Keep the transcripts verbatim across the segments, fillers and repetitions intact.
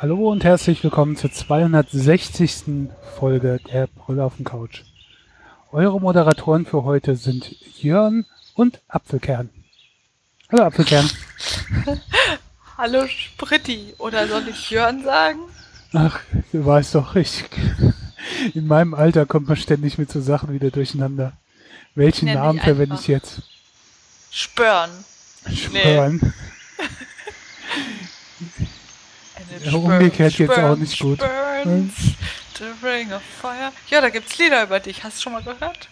Hallo und herzlich willkommen zur zweihundertsechzigsten Folge der Brille auf dem Couch. Eure Moderatoren für heute sind Jörn und Apfelkern. Hallo Apfelkern. Hallo Spritti, oder soll ich Jörn sagen? Ach, du weißt doch, ich, in meinem Alter kommt man ständig mit so Sachen wieder durcheinander. Welchen Nenn Namen dich verwende einfach ich jetzt? Spörn. Spörn. Eine Ja, Spörn, umgekehrt jetzt Spörn, auch nicht gut. Spörns, the ring of fire. Ja, da gibt's Lieder über dich. Hast du schon mal gehört?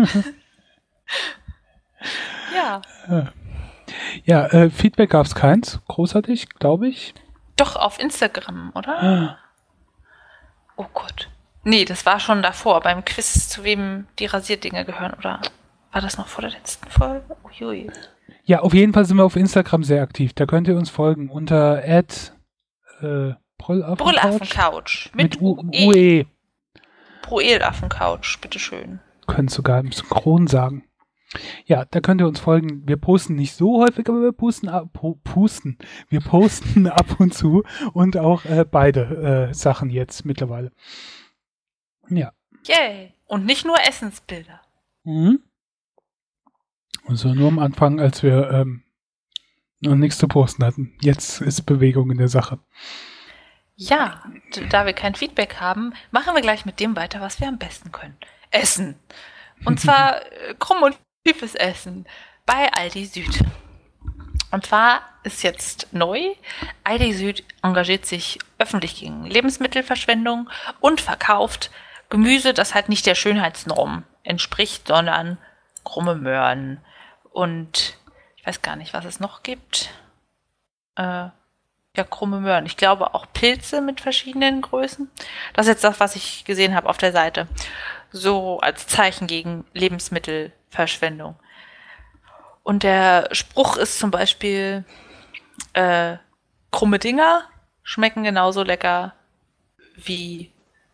Ja, Ja, äh, Feedback gab es keins. Großartig, glaube ich. doch auf Instagram, oder? Oh Gott. Nee, das war schon davor, beim Quiz, zu wem die Rasierdinge gehören, oder war das noch vor der letzten Folge? Uiui. Ja, auf jeden Fall sind wir auf Instagram sehr aktiv. Da könnt ihr uns folgen unter at äh, Brüllaffencouch Brüllaffencouch. Mit, mit U- U UE. E. Proelaffencouch, bitteschön. Könnt sogar im Synchron sagen. Ja, da könnt ihr uns folgen. Wir posten nicht so häufig, aber wir pusten, ab, pu- pusten. Wir posten ab und zu und auch äh, beide äh, Sachen jetzt mittlerweile. Ja. Yay. Und nicht nur Essensbilder. Mhm. Also nur am Anfang, als wir ähm, noch nichts zu posten hatten. Jetzt ist Bewegung in der Sache. Ja, d- da wir kein Feedback haben, machen wir gleich mit dem weiter, was wir am besten können. Essen. Und zwar äh, krumm und tiefes Essen bei Aldi Süd. Und zwar ist jetzt neu, Aldi Süd engagiert sich öffentlich gegen Lebensmittelverschwendung und verkauft Gemüse, das halt nicht der Schönheitsnorm entspricht, sondern krumme Möhren und ich weiß gar nicht, was es noch gibt. Äh, ja, krumme Möhren. Ich glaube auch Pilze mit verschiedenen Größen. Das ist jetzt das, was ich gesehen habe auf der Seite. So als Zeichen gegen Lebensmittelverschwendung. Und der Spruch ist zum Beispiel, äh, krumme Dinger schmecken genauso lecker wie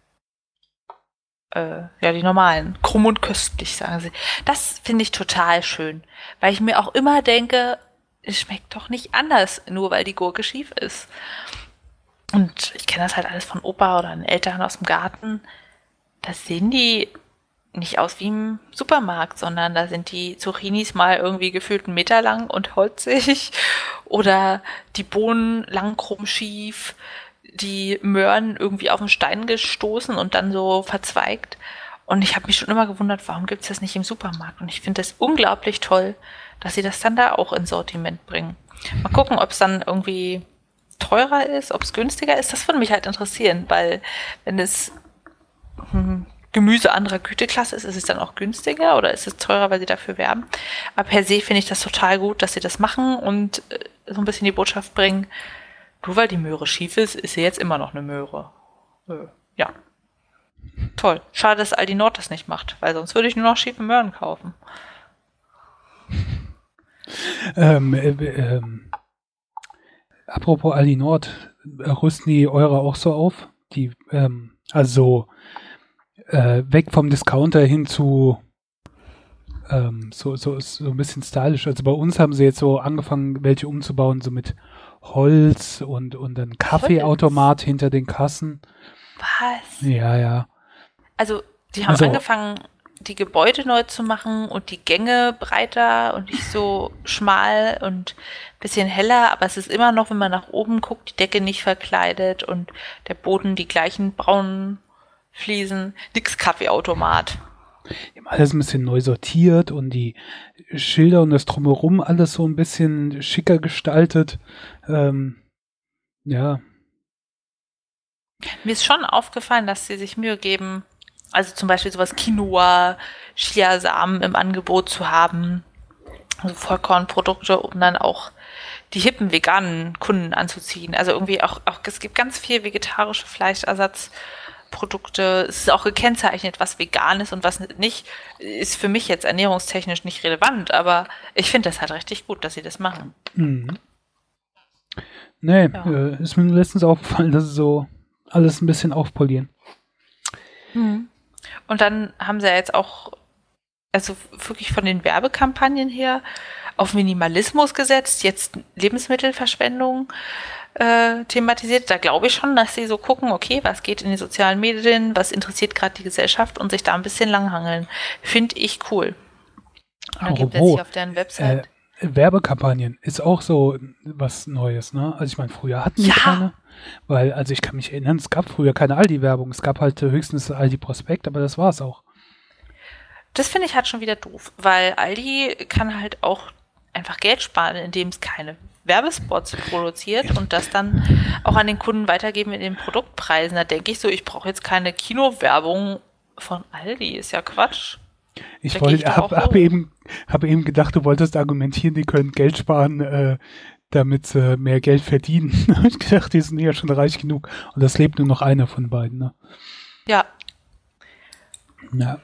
äh, ja, die normalen. Krumm und köstlich, sagen sie. Das finde ich total schön, weil ich mir auch immer denke, es schmeckt doch nicht anders, nur weil die Gurke schief ist. Und ich kenne das halt alles von Opa oder den Eltern aus dem Garten. Da sehen die nicht aus wie im Supermarkt, sondern da sind die Zucchinis mal irgendwie gefühlt einen Meter lang und holzig oder die Bohnen lang krumm schief, die Möhren irgendwie auf den Stein gestoßen und dann so verzweigt. Und ich habe mich schon immer gewundert, warum gibt es das nicht im Supermarkt? Und ich finde es unglaublich toll, dass sie das dann da auch ins Sortiment bringen. Mal gucken, ob es dann irgendwie teurer ist, ob es günstiger ist. Das würde mich halt interessieren, weil wenn es hm, Gemüse anderer Güteklasse ist, ist es dann auch günstiger oder ist es teurer, weil sie dafür werben? Aber per se finde ich das total gut, dass sie das machen und äh, so ein bisschen die Botschaft bringen, nur weil die Möhre schief ist, ist sie jetzt immer noch eine Möhre. Äh, ja. Toll. Schade, dass Aldi Nord das nicht macht, weil sonst würde ich nur noch schiefe Möhren kaufen. Ähm, äh, ähm, apropos Aldi Nord, äh, rüsten die eure auch so auf? Die, ähm, also äh, weg vom Discounter hin zu ähm, so, so, so ein bisschen stylisch. Also bei uns haben sie jetzt so angefangen, welche umzubauen, so mit Holz und, und ein Kaffeeautomat hinter den Kassen. Was? Ja, ja. Also, die haben Also- angefangen, die Gebäude neu zu machen und die Gänge breiter und nicht so schmal und ein bisschen heller, aber es ist immer noch, wenn man nach oben guckt, die Decke nicht verkleidet und der Boden die gleichen braunen Fliesen, nix Kaffeeautomat. Die haben alles ein bisschen neu sortiert und die Schilder und das Drumherum alles so ein bisschen schicker gestaltet. Ähm, ja. Mir ist schon aufgefallen, dass sie sich Mühe geben, also zum Beispiel sowas Quinoa, Chiasamen im Angebot zu haben, also Vollkornprodukte, um dann auch die hippen veganen Kunden anzuziehen. Also irgendwie auch, auch es gibt ganz viel vegetarische Fleischersatzprodukte. Es ist auch gekennzeichnet, was vegan ist und was nicht. Ist für mich jetzt ernährungstechnisch nicht relevant, aber ich finde das halt richtig gut, dass sie das machen. Mhm. Nee, Ja. äh, ist mir letztens aufgefallen, dass sie so alles ein bisschen aufpolieren. Mhm. Und dann haben sie ja jetzt auch, also wirklich von den Werbekampagnen her, auf Minimalismus gesetzt, jetzt Lebensmittelverschwendung. äh, thematisiert. Da glaube ich schon, dass sie so gucken, okay, was geht in den sozialen Medien, was interessiert gerade die Gesellschaft und sich da ein bisschen langhangeln. Finde ich cool. Und dann gibt es sich auf deren Website. Äh, Werbekampagnen ist auch so was Neues, ne? Also ich meine, früher hatten wir Ja. keine, weil, also ich kann mich erinnern, es gab früher keine Aldi-Werbung, es gab halt höchstens Aldi-Prospekt, aber das war's auch. Das finde ich halt schon wieder doof, weil Aldi kann halt auch einfach Geld sparen, indem es keine Werbespots produziert und das dann auch an den Kunden weitergeben in den Produktpreisen. Da denke ich so, ich brauche jetzt keine Kinowerbung von Aldi, ist ja Quatsch. Ich Da wollte, geh ich doch hab, auch hab hoch. eben, hab eben gedacht, du wolltest argumentieren, die können Geld sparen, äh, damit sie mehr Geld verdienen. Da hab ich gedacht, die sind ja schon reich genug. Und das lebt nur noch einer von beiden, ne? Ja, Ja.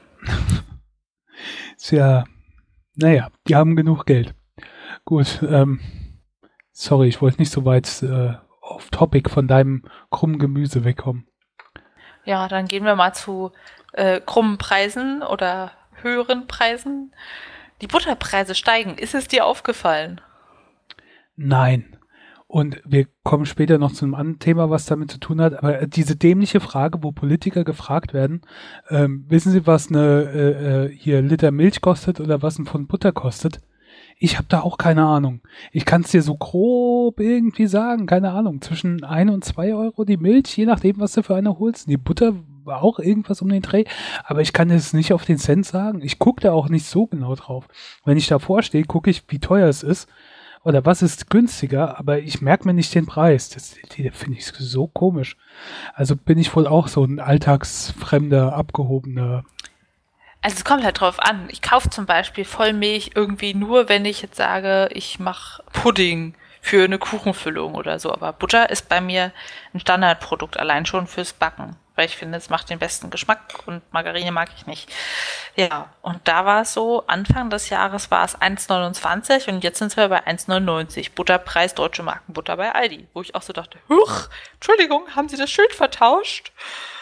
Ist ja, naja, die haben genug Geld. Gut, ähm, sorry, ich wollte nicht so weit äh, off Topic von deinem krummen Gemüse wegkommen. ja, dann gehen wir mal zu äh, krummen Preisen oder höheren Preisen. Die Butterpreise steigen. Ist es dir aufgefallen? Nein. Und wir kommen später noch zu einem anderen Thema, was damit zu tun hat. Aber diese dämliche Frage, wo Politiker gefragt werden, ähm, wissen Sie, was eine äh, äh, hier Liter Milch kostet oder was ein Pfund Butter kostet? Ich habe da auch keine Ahnung. Ich kann es dir so grob irgendwie sagen, keine Ahnung. Zwischen ein und zwei Euro die Milch, je nachdem, was du für eine holst. Die Butter war auch irgendwas um den Dreh, aber ich kann es nicht auf den Cent sagen. Ich gucke da auch nicht so genau drauf. Wenn ich davor stehe, gucke ich, wie teuer es ist. Oder was ist günstiger, aber ich merke mir nicht den Preis. Das, das finde ich so komisch. Also bin ich wohl auch so ein alltagsfremder, abgehobener. Also es kommt halt drauf an. Ich kaufe zum Beispiel Vollmilch irgendwie nur, wenn ich jetzt sage, ich mache Pudding für eine Kuchenfüllung oder so. Aber Butter ist bei mir ein Standardprodukt, allein schon fürs Backen. Weil ich finde, es macht den besten Geschmack und Margarine mag ich nicht. Ja, und da war es so, Anfang des Jahres war es eins neunundzwanzig und jetzt sind wir bei eins neunundneunzig. Butterpreis Deutsche Markenbutter bei Aldi. Wo ich auch so dachte, huch, Entschuldigung, haben Sie das Schild vertauscht?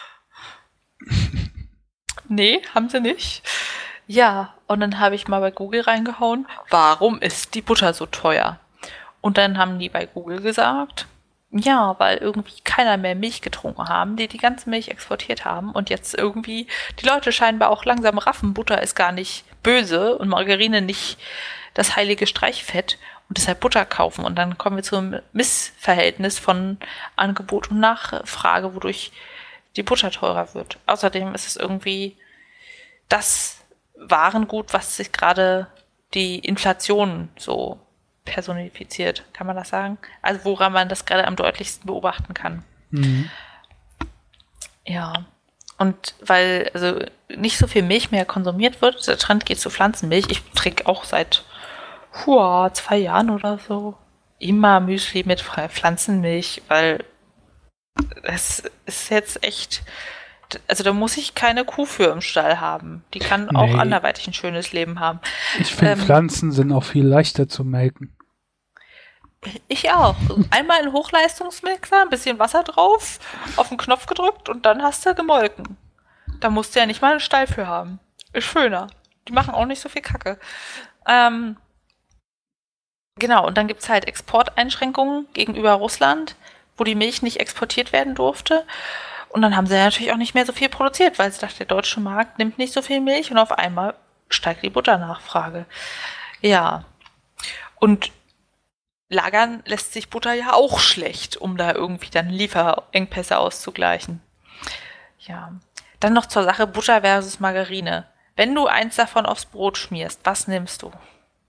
Nee, haben sie nicht. Ja, und dann habe ich mal bei Google reingehauen, warum ist die Butter so teuer? Und dann haben die bei Google gesagt, ja, weil irgendwie keiner mehr Milch getrunken haben, die die ganze Milch exportiert haben und jetzt irgendwie die Leute scheinbar auch langsam raffen, Butter ist gar nicht böse und Margarine nicht das heilige Streichfett und deshalb Butter kaufen. Und dann kommen wir zum Missverhältnis von Angebot und Nachfrage, wodurch die Butter teurer wird. Außerdem ist es irgendwie das Warengut, was sich gerade die Inflation so personifiziert. Kann man das sagen? Also woran man das gerade am deutlichsten beobachten kann. Mhm. Ja. Und weil also nicht so viel Milch mehr konsumiert wird, der Trend geht zu Pflanzenmilch. Ich trinke auch seit hua, zwei Jahren oder so immer Müsli mit Pflanzenmilch, weil das ist jetzt echt, also da muss ich keine Kuh für im Stall haben. Die kann auch Nee. anderweitig ein schönes Leben haben. Ich finde, Ähm, Pflanzen sind auch viel leichter zu melken. Ich auch. Einmal in Hochleistungsmixer, ein bisschen Wasser drauf, auf den Knopf gedrückt und dann hast du gemolken. Da musst du ja nicht mal einen Stall für haben. Ist schöner. Die machen auch nicht so viel Kacke. Ähm, genau, und dann gibt's halt Exporteinschränkungen gegenüber Russland, wo die Milch nicht exportiert werden durfte. Und dann haben sie ja natürlich auch nicht mehr so viel produziert, weil sie dachten, der deutsche Markt nimmt nicht so viel Milch und auf einmal steigt die Butternachfrage. Ja. Und lagern lässt sich Butter ja auch schlecht, um da irgendwie dann Lieferengpässe auszugleichen. Ja. Dann noch zur Sache Butter versus Margarine. Wenn du eins davon aufs Brot schmierst, was nimmst du?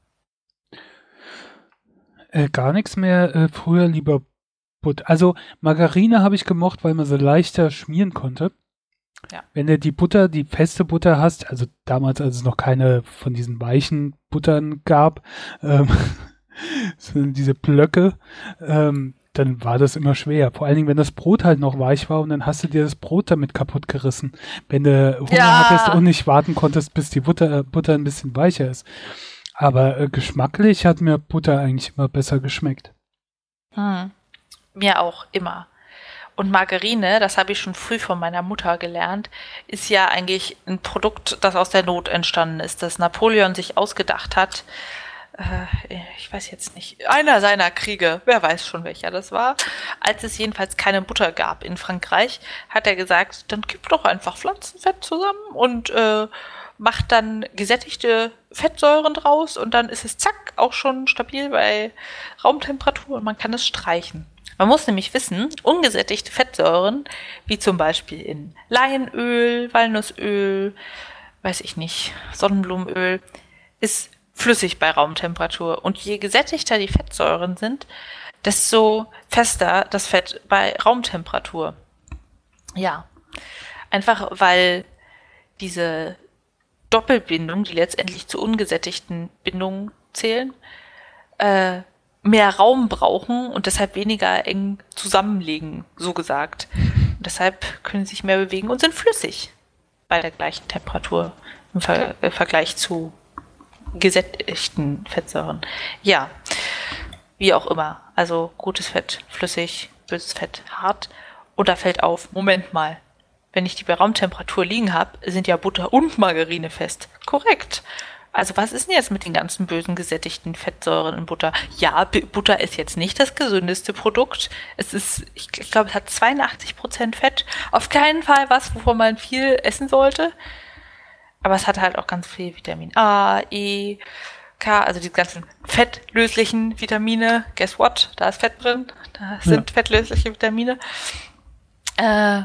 Äh, gar nichts mehr. Äh, früher lieber Butter. Also Margarine habe ich gemocht, weil man sie leichter schmieren konnte. Ja. Wenn du die Butter, die feste Butter hast, also damals, als es noch keine von diesen weichen Buttern gab, ähm, sondern diese Blöcke, ähm, dann war das immer schwer. Vor allen Dingen, wenn das Brot halt noch weich war und dann hast du dir das Brot damit kaputt gerissen. Wenn du Hunger Ja. hattest und nicht warten konntest, bis die Butter, Butter ein bisschen weicher ist. Aber äh, geschmacklich hat mir Butter eigentlich immer besser geschmeckt. Hm. Mir auch, immer. Und Margarine, das habe ich schon früh von meiner Mutter gelernt, ist ja eigentlich ein Produkt, das aus der Not entstanden ist, das Napoleon sich ausgedacht hat, äh, ich weiß jetzt nicht, einer seiner Kriege, wer weiß schon welcher das war, als es jedenfalls keine Butter gab in Frankreich, hat er gesagt, dann gib doch einfach Pflanzenfett zusammen und äh, macht dann gesättigte Fettsäuren draus und dann ist es zack auch schon stabil bei Raumtemperatur und man kann es streichen. Man muss nämlich wissen, ungesättigte Fettsäuren, wie zum Beispiel in Leinöl, Walnussöl, weiß ich nicht, Sonnenblumenöl, ist flüssig bei Raumtemperatur. Und je gesättigter die Fettsäuren sind, desto fester das Fett bei Raumtemperatur. Ja, einfach weil diese Doppelbindungen, die letztendlich zu ungesättigten Bindungen zählen, äh, mehr Raum brauchen und deshalb weniger eng zusammenlegen, so gesagt. Und deshalb können sie sich mehr bewegen und sind flüssig bei der gleichen Temperatur im Ver- äh, Vergleich zu gesättigten Fettsäuren. Ja, wie auch immer. Also gutes Fett flüssig, böses Fett hart. Und da fällt auf, Moment mal, wenn ich die bei Raumtemperatur liegen habe, sind ja Butter und Margarine fest. Korrekt. Also was ist denn jetzt mit den ganzen bösen gesättigten Fettsäuren in Butter? Ja, B- Butter ist jetzt nicht das gesündeste Produkt. Es ist, ich, ich glaube, es hat zweiundachtzig Prozent Fett. Auf keinen Fall was, wovon man viel essen sollte. Aber es hat halt auch ganz viel Vitamin A, E, K, also die ganzen fettlöslichen Vitamine. Guess what? Da ist Fett drin. Da sind ja. fettlösliche Vitamine. Äh,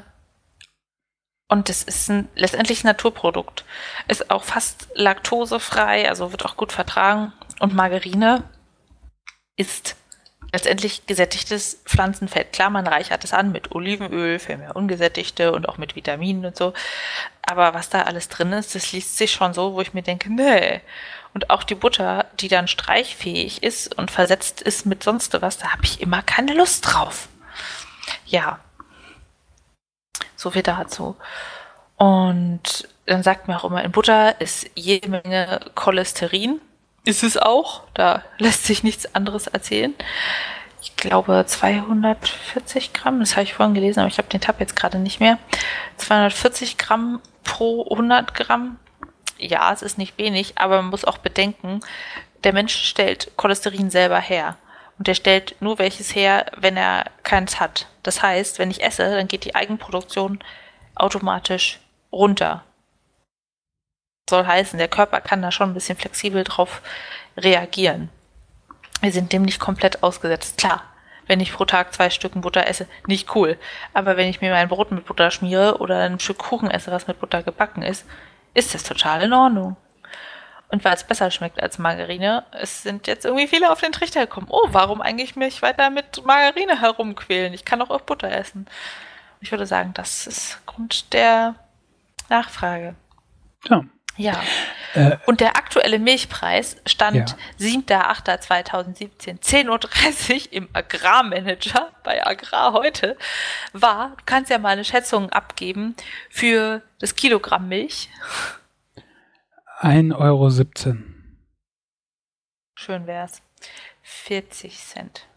Und es ist ein letztendlich ein Naturprodukt. Ist auch fast laktosefrei, also wird auch gut vertragen. Und Margarine ist letztendlich gesättigtes Pflanzenfett. Klar, man reichert es an mit Olivenöl für mehr ungesättigte und auch mit Vitaminen und so. Aber was da alles drin ist, das liest sich schon so, wo ich mir denke, nee. Und auch die Butter, die dann streichfähig ist und versetzt ist mit sonst was, da habe ich immer keine Lust drauf. Ja. So viel dazu. Und dann sagt man auch immer, in Butter ist jede Menge Cholesterin. Ist es auch. Da lässt sich nichts anderes erzählen. Ich glaube zweihundertvierzig Gramm, das habe ich vorhin gelesen, aber ich habe den Tab jetzt gerade nicht mehr. zweihundertvierzig Gramm pro hundert Gramm. Ja, es ist nicht wenig, aber man muss auch bedenken, der Mensch stellt Cholesterin selber her. Und der stellt nur welches her, wenn er keins hat. Das heißt, wenn ich esse, dann geht die Eigenproduktion automatisch runter. Soll heißen, der Körper kann da schon ein bisschen flexibel drauf reagieren. Wir sind dem nicht komplett ausgesetzt. Klar, wenn ich pro Tag zwei Stücken Butter esse, nicht cool. Aber wenn ich mir mein Brot mit Butter schmiere oder ein Stück Kuchen esse, was mit Butter gebacken ist, ist das total in Ordnung. Und weil es besser schmeckt als Margarine, es sind jetzt irgendwie viele auf den Trichter gekommen. Oh, warum eigentlich mich weiter mit Margarine herumquälen? Ich kann doch auch Butter essen. Ich würde sagen, das ist Grund der Nachfrage. Ja. Ja. Äh, Und der aktuelle Milchpreis stand ja. siebter achter zweitausendsiebzehn, zehn Uhr dreißig im Agrarmanager bei Agrar heute, war, du kannst ja mal eine Schätzung abgeben, für das Kilogramm Milch. ein Euro siebzehn. Schön wär's. vierzig Cent.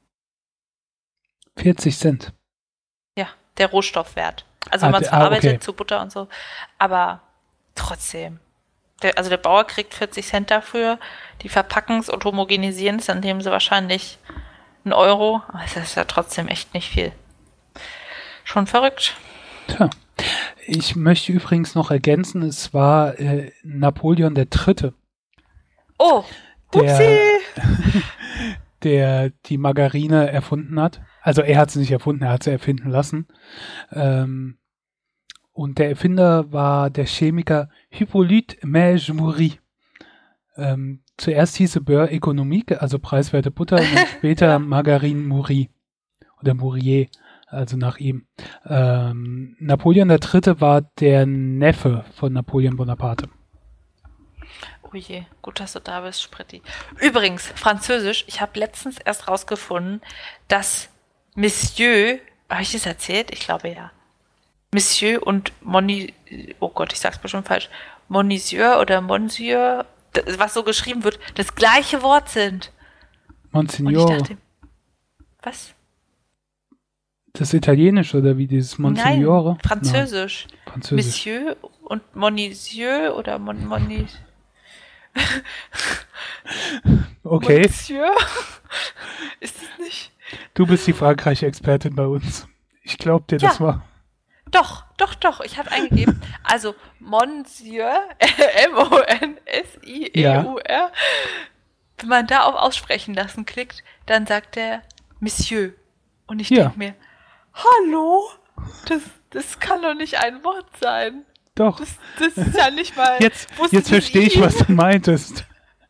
vierzig Cent. Ja, der Rohstoffwert. Also Ah, wenn man es der- ah, verarbeitet okay. zu Butter und so. Aber trotzdem. Der, also der Bauer kriegt vierzig Cent dafür. Die verpacken es und homogenisieren es, dann nehmen sie wahrscheinlich einen Euro. Aber das ist ja trotzdem echt nicht viel. Schon verrückt. Tja. Ich möchte übrigens noch ergänzen, es war äh, Napoleon der Dritte, Oh, der, upsie. der die Margarine erfunden hat. Also er hat sie nicht erfunden, er hat sie erfinden lassen. Ähm, und der Erfinder war der Chemiker Hippolyte Maugery. Ähm, zuerst hieß er Beurre économique, also preiswerte Butter, und dann später Margarine Moury oder Mourier, also nach ihm. Ähm, Napoleon der Dritte war der Neffe von Napoleon Bonaparte. Oh je, gut, dass du da bist, Spritti. Übrigens, Französisch, ich habe letztens erst rausgefunden, dass Monsieur, habe ich das erzählt? Ich glaube ja. Monsieur und Moni, oh Gott, ich sag's bestimmt falsch, Monsieur oder Monsieur, das, was so geschrieben wird, das gleiche Wort sind. Und ich Monsignor, dachte, was? das Italienisch oder wie dieses Monsignore? Nein, Französisch. Nein, Französisch. Monsieur und Monsieur oder Mon, Moni, Okay. Monsieur? Ist es nicht? Du bist die Frankreich-Expertin bei uns. Ich glaub dir, Ja. das war... Doch, doch, doch. Ich habe eingegeben. Also Monsieur, M O N S I E U R. Wenn man da auf Aussprechen lassen klickt, dann sagt er Monsieur. Und ich Ja. denke mir, hallo? Das, das kann doch nicht ein Wort sein. Doch. Das, das ist ja nicht mal... Jetzt, wusste jetzt das verstehe ich, I. was du meintest.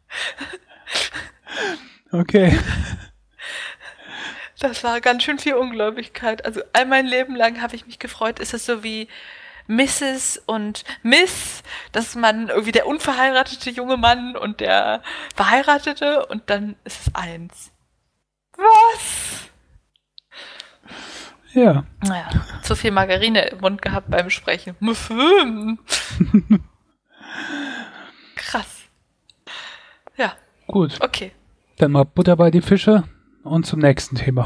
Okay. Das war ganz schön viel Ungläubigkeit. Also all mein Leben lang habe ich mich gefreut. Ist es so wie Misses und Miss, dass man irgendwie der unverheiratete junge Mann und der verheiratete und dann ist es eins. Was? Ja. Naja, zu viel Margarine im Mund gehabt beim Sprechen. Krass. Ja, Gut. okay. Dann mal Butter bei die Fische und zum nächsten Thema.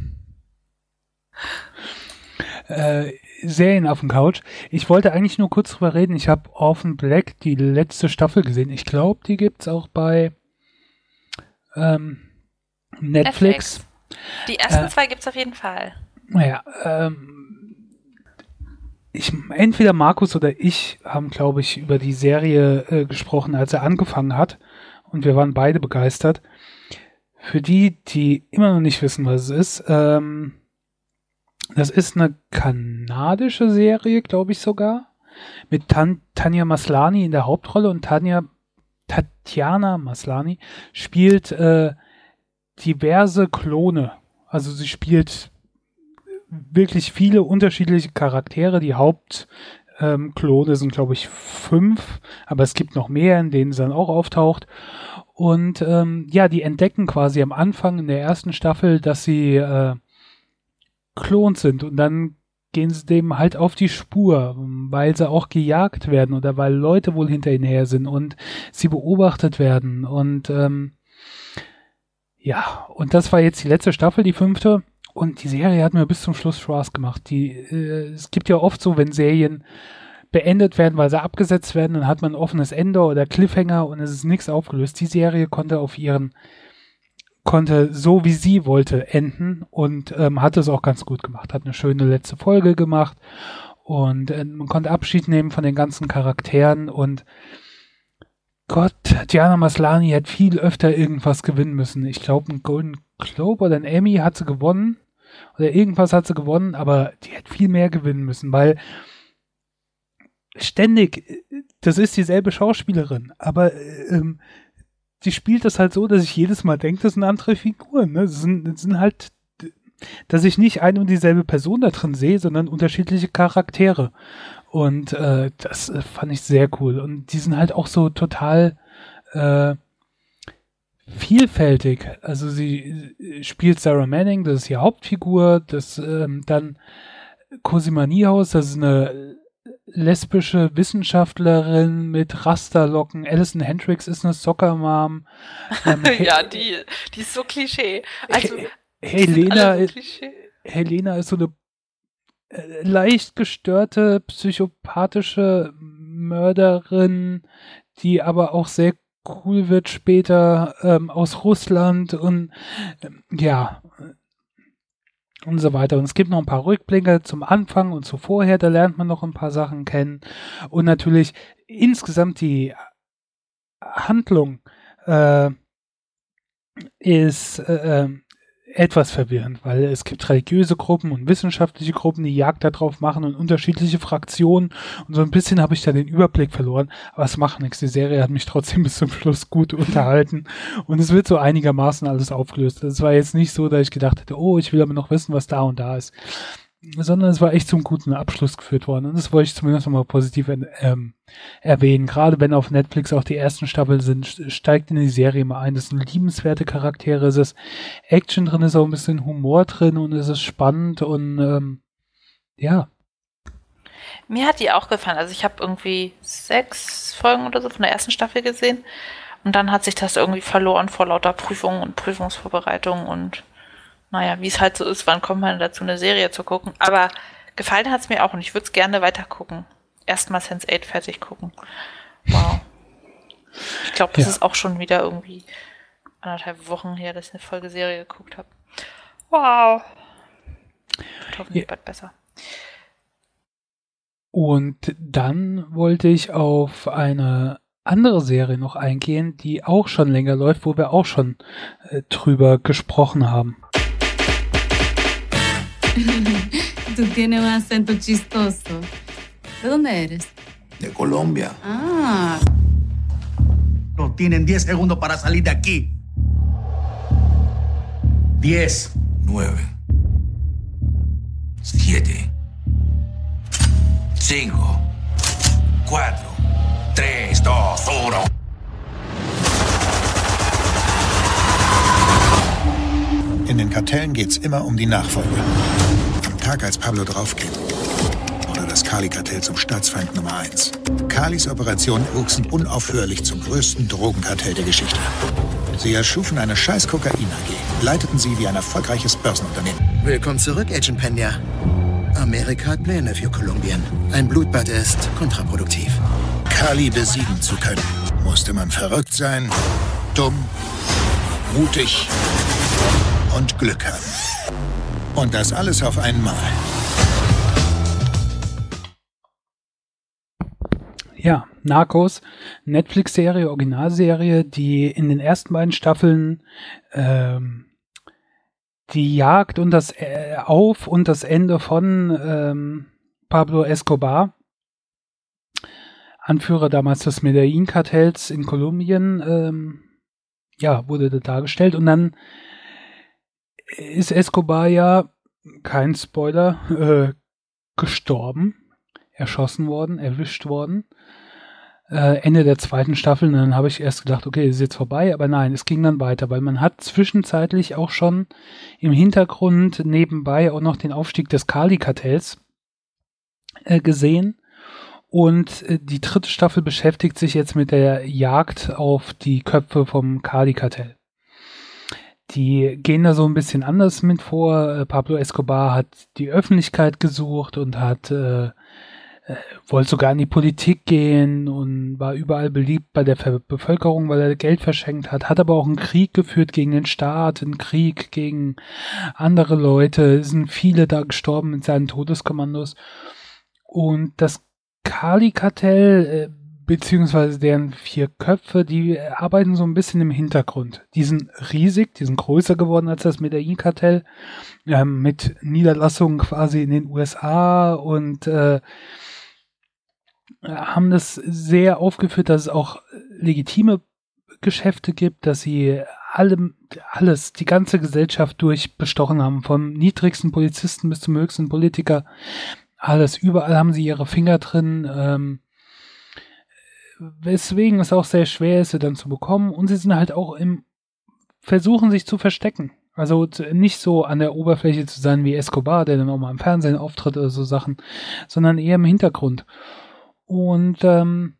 äh, Serien auf dem Couch. Ich wollte eigentlich nur kurz drüber reden. Ich habe Orphan Black die letzte Staffel gesehen. Ich glaube, die gibt's auch bei ähm, Netflix. Netflix. Die ersten Äh, zwei gibt's auf jeden Fall. Naja, ähm, ich, entweder Markus oder ich haben, glaube ich, über die Serie äh, gesprochen, als er angefangen hat. Und wir waren beide begeistert. Für die, die immer noch nicht wissen, was es ist, ähm, das ist eine kanadische Serie, glaube ich sogar, mit Tan- Tanja Maslany in der Hauptrolle und Tanja, Tatjana Maslany spielt äh, diverse Klone. Also sie spielt wirklich viele unterschiedliche Charaktere. Die Hauptklone ähm, sind, glaube ich, fünf, aber es gibt noch mehr, in denen sie dann auch auftaucht. Und ähm, ja, die entdecken quasi am Anfang in der ersten Staffel, dass sie äh, Klons sind und dann gehen sie dem halt auf die Spur, weil sie auch gejagt werden oder weil Leute wohl hinter ihnen her sind und sie beobachtet werden und ähm, ja, und das war jetzt die letzte Staffel, die fünfte. Und die Serie hat mir bis zum Schluss Spaß gemacht. Die, äh, es gibt ja oft so, wenn Serien beendet werden, weil sie abgesetzt werden, dann hat man ein offenes Ende oder Cliffhanger und es ist nichts aufgelöst. Die Serie konnte auf ihren, konnte so wie sie wollte enden und ähm, hat es auch ganz gut gemacht. Hat eine schöne letzte Folge gemacht und äh, man konnte Abschied nehmen von den ganzen Charakteren und Gott, Diana Maslany hat viel öfter irgendwas gewinnen müssen. Ich glaube, einen Golden Globe oder einen Emmy hat sie gewonnen. Oder irgendwas hat sie gewonnen, aber die hat viel mehr gewinnen müssen, weil ständig, das ist dieselbe Schauspielerin, aber ähm, die spielt das halt so, dass ich jedes Mal denke, das sind andere Figuren. Ne? Das, sind, das sind halt, dass ich nicht eine und dieselbe Person da drin sehe, sondern unterschiedliche Charaktere. Und äh, das äh, fand ich sehr cool. Und die sind halt auch so total äh, vielfältig. Also sie spielt Sarah Manning, das ist die Hauptfigur. Das ähm, dann Cosima Niehaus, das ist eine lesbische Wissenschaftlerin mit Rasterlocken. Alison Hendricks ist eine Soccer-Mom. Ähm, ja, die, die ist so Klischee. Also, Helena, so Klischee. Helena ist so eine äh, leicht gestörte, psychopathische Mörderin, die aber auch sehr cool wird später ähm, aus Russland und ähm, ja und so weiter. Und es gibt noch ein paar Rückblicke zum Anfang und zu vorher, da lernt man noch ein paar Sachen kennen. Und natürlich insgesamt die Handlung äh, ist äh, etwas verwirrend, weil es gibt religiöse Gruppen und wissenschaftliche Gruppen, die Jagd darauf machen und unterschiedliche Fraktionen und so ein bisschen habe ich da den Überblick verloren, aber es macht nichts, die Serie hat mich trotzdem bis zum Schluss gut unterhalten und es wird so einigermaßen alles aufgelöst. Es war jetzt nicht so, dass ich gedacht hätte, oh, ich will aber noch wissen, was da und da ist, sondern es war echt zum guten Abschluss geführt worden und das wollte ich zumindest nochmal positiv ähm, erwähnen. Gerade wenn auf Netflix auch die ersten Staffeln sind, steigt in die Serie mal ein. Das sind liebenswerte Charaktere, es ist Action drin, ist auch ein bisschen Humor drin und es ist spannend und ähm, ja. Mir hat die auch gefallen. Also ich habe irgendwie sechs Folgen oder so von der ersten Staffel gesehen und dann hat sich das irgendwie verloren vor lauter Prüfungen und Prüfungsvorbereitungen und naja, wie es halt so ist, wann kommt man dazu, eine Serie zu gucken. Aber gefallen hat es mir auch und ich würde es gerne weiter gucken. Erstmal Sense eight fertig gucken. Wow. Ich glaube, das Ja. ist auch schon wieder irgendwie anderthalb Wochen her, dass ich eine Folge Serie geguckt habe. Wow. Wird hoffentlich Ja. bald besser. Und dann wollte ich auf eine andere Serie noch eingehen, die auch schon länger läuft, wo wir auch schon äh, drüber gesprochen haben. Tú tienes un acento chistoso. ¿De dónde eres? De Colombia. Ah, No tienen diez segundos para salir de aquí. diez. nueve. siete. cinco. cuatro. tres, dos, uno. In den Kartellen geht's immer um die Nachfolge. Am Tag, als Pablo draufging, wurde das Cali-Kartell zum Staatsfeind Nummer eins. Calis Operationen wuchsen unaufhörlich zum größten Drogenkartell der Geschichte. Sie erschufen eine scheiß Kokain-A G, leiteten sie wie ein erfolgreiches Börsenunternehmen. Willkommen zurück, Agent Peña. Amerika hat Pläne für Kolumbien. Ein Blutbad ist kontraproduktiv. Cali besiegen zu können, musste man verrückt sein, dumm, mutig und Glück haben. Und das alles auf einmal. Ja, Narcos, Netflix-Serie, Originalserie, die in den ersten beiden Staffeln ähm, die Jagd und das äh, Auf- und das Ende von ähm, Pablo Escobar, Anführer damals des Medellin-Kartells in Kolumbien, ähm, ja, wurde da dargestellt. Und dann ist Escobar ja, kein Spoiler, äh, gestorben, erschossen worden, erwischt worden. Äh, Ende der zweiten Staffel, und dann habe ich erst gedacht, okay, ist jetzt vorbei, aber nein, es ging dann weiter, weil man hat zwischenzeitlich auch schon im Hintergrund nebenbei auch noch den Aufstieg des Cali-Kartells äh, gesehen, und äh, die dritte Staffel beschäftigt sich jetzt mit der Jagd auf die Köpfe vom Cali-Kartell. Die gehen da so ein bisschen anders mit vor. Äh, Pablo Escobar hat die Öffentlichkeit gesucht und hat äh, wollte sogar in die Politik gehen und war überall beliebt bei der Ver- Bevölkerung, weil er Geld verschenkt hat, hat aber auch einen Krieg geführt gegen den Staat, einen Krieg gegen andere Leute, es sind viele da gestorben mit seinen Todeskommandos. Und das Cali-Kartell, äh, beziehungsweise deren vier Köpfe, die arbeiten so ein bisschen im Hintergrund. Die sind riesig, die sind größer geworden als das Medellin-Kartell, ähm, mit Niederlassungen quasi in den U S A, und äh, haben das sehr aufgeführt, dass es auch legitime Geschäfte gibt, dass sie alle, alles, die ganze Gesellschaft durchbestochen haben, vom niedrigsten Polizisten bis zum höchsten Politiker, alles, überall haben sie ihre Finger drin, ähm, weswegen es auch sehr schwer ist, sie dann zu bekommen, und sie sind halt auch im Versuchen, sich zu verstecken. Also nicht so an der Oberfläche zu sein wie Escobar, der dann auch mal im Fernsehen auftritt oder so Sachen, sondern eher im Hintergrund. Und ähm,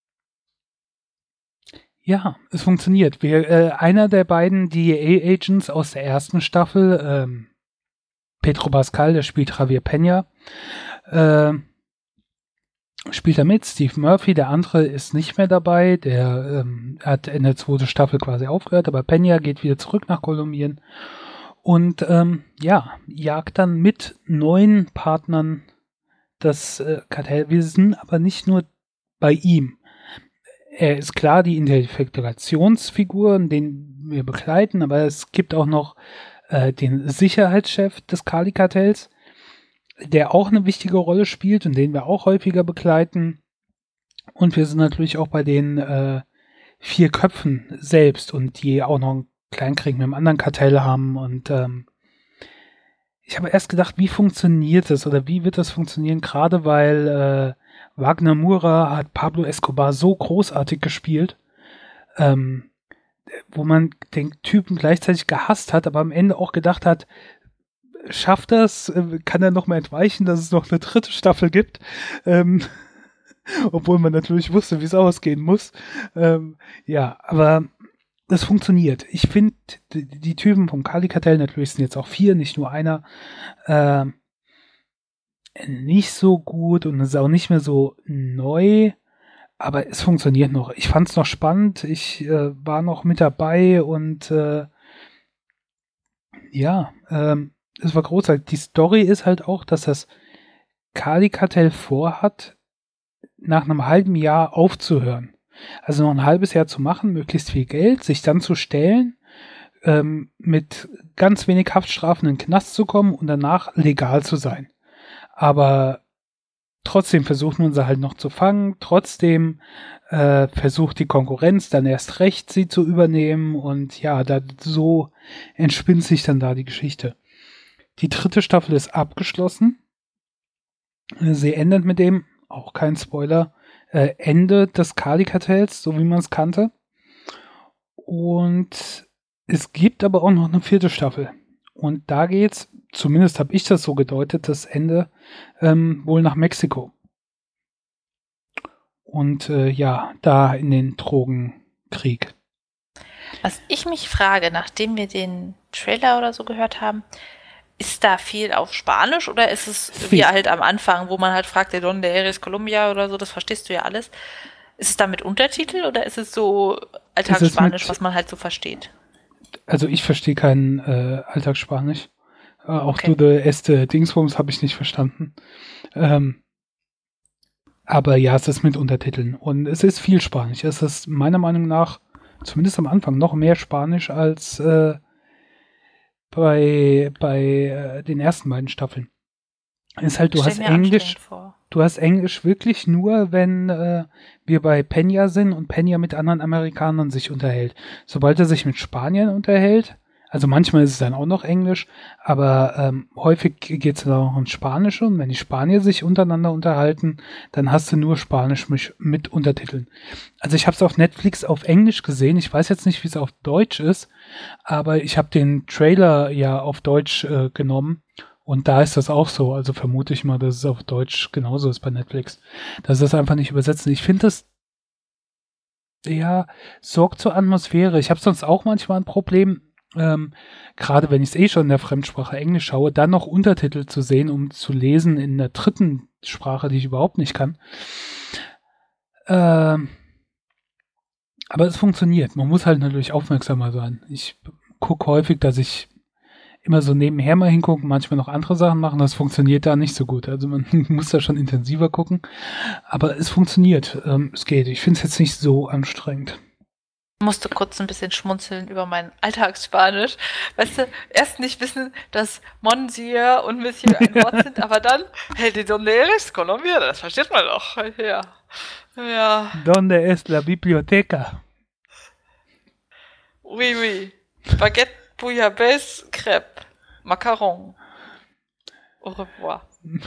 ja, es funktioniert. Wir, äh, einer der beiden D E A-Agents aus der ersten Staffel, ähm, Pedro Pascal, der spielt Javier Peña, äh, spielt da mit. Steve Murphy, der andere, ist nicht mehr dabei. Der ähm, hat in der zweiten Staffel quasi aufgehört, aber Peña geht wieder zurück nach Kolumbien und ähm, ja, jagt dann mit neuen Partnern das äh, Kartell. Wir sind aber nicht nur bei ihm. Er ist klar die Identifikationsfigur, den wir begleiten, aber es gibt auch noch äh, den Sicherheitschef des Cali-Kartells, der auch eine wichtige Rolle spielt und den wir auch häufiger begleiten. Und wir sind natürlich auch bei den äh, vier Köpfen selbst, und die auch noch einen Kleinkrieg mit einem anderen Kartell haben. Und ähm, ich habe erst gedacht, wie funktioniert das oder wie wird das funktionieren, gerade weil äh, Wagner Moura hat Pablo Escobar so großartig gespielt, ähm, wo man den Typen gleichzeitig gehasst hat, aber am Ende auch gedacht hat, schafft das, kann er noch mal entweichen, dass es noch eine dritte Staffel gibt, ähm, obwohl man natürlich wusste, wie es ausgehen muss. Ähm, ja, aber das funktioniert. Ich finde, die, die Typen vom Cali-Kartell, natürlich sind jetzt auch vier, nicht nur einer, äh, nicht so gut, und es ist auch nicht mehr so neu, aber es funktioniert noch. Ich fand es noch spannend, ich äh, war noch mit dabei und äh, ja, ähm, es war großartig. Die Story ist halt auch, dass das Kali-Kartell vorhat, nach einem halben Jahr aufzuhören. Also noch ein halbes Jahr zu machen, möglichst viel Geld, sich dann zu stellen, ähm, mit ganz wenig Haftstrafen in den Knast zu kommen und danach legal zu sein. Aber trotzdem versucht man sie halt noch zu fangen, trotzdem äh, versucht die Konkurrenz dann erst recht, sie zu übernehmen und ja, da, so entspinnt sich dann da die Geschichte. Die dritte Staffel ist abgeschlossen. Sie endet mit dem, auch kein Spoiler, äh, Ende des Kali-Kartells, so wie man es kannte. Und es gibt aber auch noch eine vierte Staffel. Und da geht's, zumindest habe ich das so gedeutet, das Ende ähm, wohl nach Mexiko. Und äh, ja, da in den Drogenkrieg. Was ich mich frage, nachdem wir den Trailer oder so gehört haben, ist da viel auf Spanisch oder ist es Viel. wie halt am Anfang, wo man halt fragt, de donde eres Colombia oder so, das verstehst du ja alles. Ist es da mit Untertitel oder ist es so Alltagsspanisch, mit- was man halt so versteht? Also ich verstehe kein äh, Alltagsspanisch. Äh, auch Okay. du, der erste Dingsbums habe ich nicht verstanden. Ähm, aber ja, es ist mit Untertiteln. Und es ist viel Spanisch. Es ist meiner Meinung nach, zumindest am Anfang, noch mehr Spanisch als äh, bei, bei äh, den ersten beiden Staffeln. Ist halt, du Stell hast mir Englisch, anstrengend vor. du hast Englisch wirklich nur, wenn äh, wir bei Peña sind und Peña mit anderen Amerikanern sich unterhält. Sobald er sich mit Spaniern unterhält, also manchmal ist es dann auch noch Englisch, aber ähm, häufig geht es dann auch in Spanisch und wenn die Spanier sich untereinander unterhalten, dann hast du nur Spanisch mit, mit Untertiteln. Also ich habe es auf Netflix auf Englisch gesehen, ich weiß jetzt nicht, wie es auf Deutsch ist, aber ich habe den Trailer ja auf Deutsch äh, genommen und da ist das auch so, also vermute ich mal, dass es auf Deutsch genauso ist bei Netflix. Dass sie das einfach nicht übersetzen. Ich finde das ja, sorgt zur Atmosphäre. Ich habe sonst auch manchmal ein Problem, ähm, gerade wenn ich es eh schon in der Fremdsprache Englisch schaue, dann noch Untertitel zu sehen, um zu lesen in der dritten Sprache, die ich überhaupt nicht kann. Ähm, aber es funktioniert. Man muss halt natürlich aufmerksamer sein. Ich gucke häufig, dass ich immer so nebenher mal hingucken, manchmal noch andere Sachen machen. Das funktioniert da nicht so gut. Also man muss da schon intensiver gucken. Aber es funktioniert. Ähm, es geht. Ich finde es jetzt nicht so anstrengend. Ich musste kurz ein bisschen schmunzeln über mein Alltagsspanisch. Weißt du, erst nicht wissen, dass Monsieur und Monsieur ein Wort sind, aber dann, hey, de donde eres Colombia, das versteht man doch. Ja. Ja. ¿Dónde es la biblioteca? Oui, oui. Baguette, Bouillabaisse, Crêpe, Macaron. Au revoir.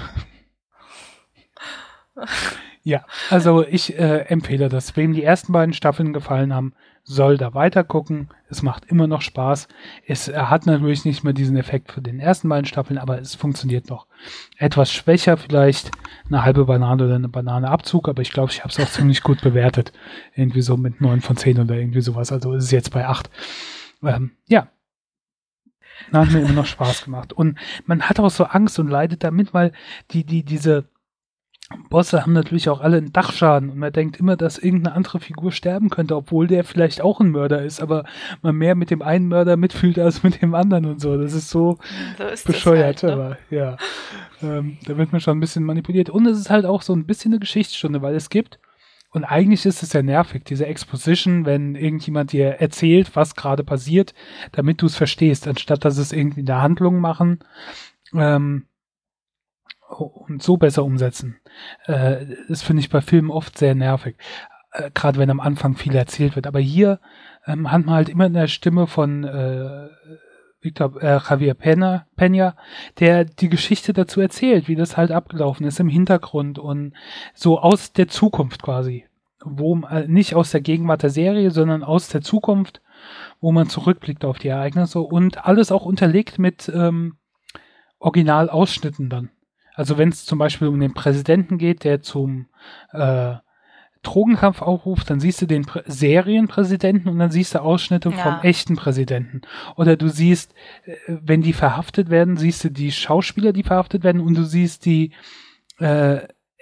Ja, also ich äh, empfehle das. Wem die ersten beiden Staffeln gefallen haben, soll da weiter gucken. Es macht immer noch Spaß. Es äh, hat natürlich nicht mehr diesen Effekt für den ersten beiden Staffeln, aber es funktioniert noch. Etwas schwächer vielleicht, eine halbe Banane oder eine Banane Abzug, aber ich glaube, ich habe es auch ziemlich gut bewertet. Irgendwie so mit neun von zehn oder irgendwie sowas. Also ist es jetzt bei acht. Ähm, ja. Hat mir immer noch Spaß gemacht. Und man hat auch so Angst und leidet damit, weil die, die, diese Bosse haben natürlich auch alle einen Dachschaden und man denkt immer, dass irgendeine andere Figur sterben könnte, obwohl der vielleicht auch ein Mörder ist, aber man mehr mit dem einen Mörder mitfühlt als mit dem anderen und so. Das ist so, So ist bescheuert, das halt, ne? aber ja. Ähm, da wird man schon ein bisschen manipuliert. Und es ist halt auch so ein bisschen eine Geschichtsstunde, weil es gibt, und eigentlich ist es ja nervig, diese Exposition, wenn irgendjemand dir erzählt, was gerade passiert, damit du es verstehst, anstatt dass es irgendwie in der Handlung machen, ähm, und so besser umsetzen. Äh, das finde ich bei Filmen oft sehr nervig. Äh, Gerade wenn am Anfang viel erzählt wird. Aber hier ähm, hat man halt immer in der Stimme von äh, Victor, äh, Javier Peña, Peña, der die Geschichte dazu erzählt, wie das halt abgelaufen ist im Hintergrund und so aus der Zukunft quasi. Wo, äh, nicht aus der Gegenwart der Serie, sondern aus der Zukunft, wo man zurückblickt auf die Ereignisse und alles auch unterlegt mit ähm, Originalausschnitten dann. Also wenn es zum Beispiel um den Präsidenten geht, der zum äh, Drogenkampf aufruft, dann siehst du den Prä- Serienpräsidenten und dann siehst du Ausschnitte Ja. vom echten Präsidenten. Oder du siehst, äh, wenn die verhaftet werden, siehst du die Schauspieler, die verhaftet werden und du siehst die äh,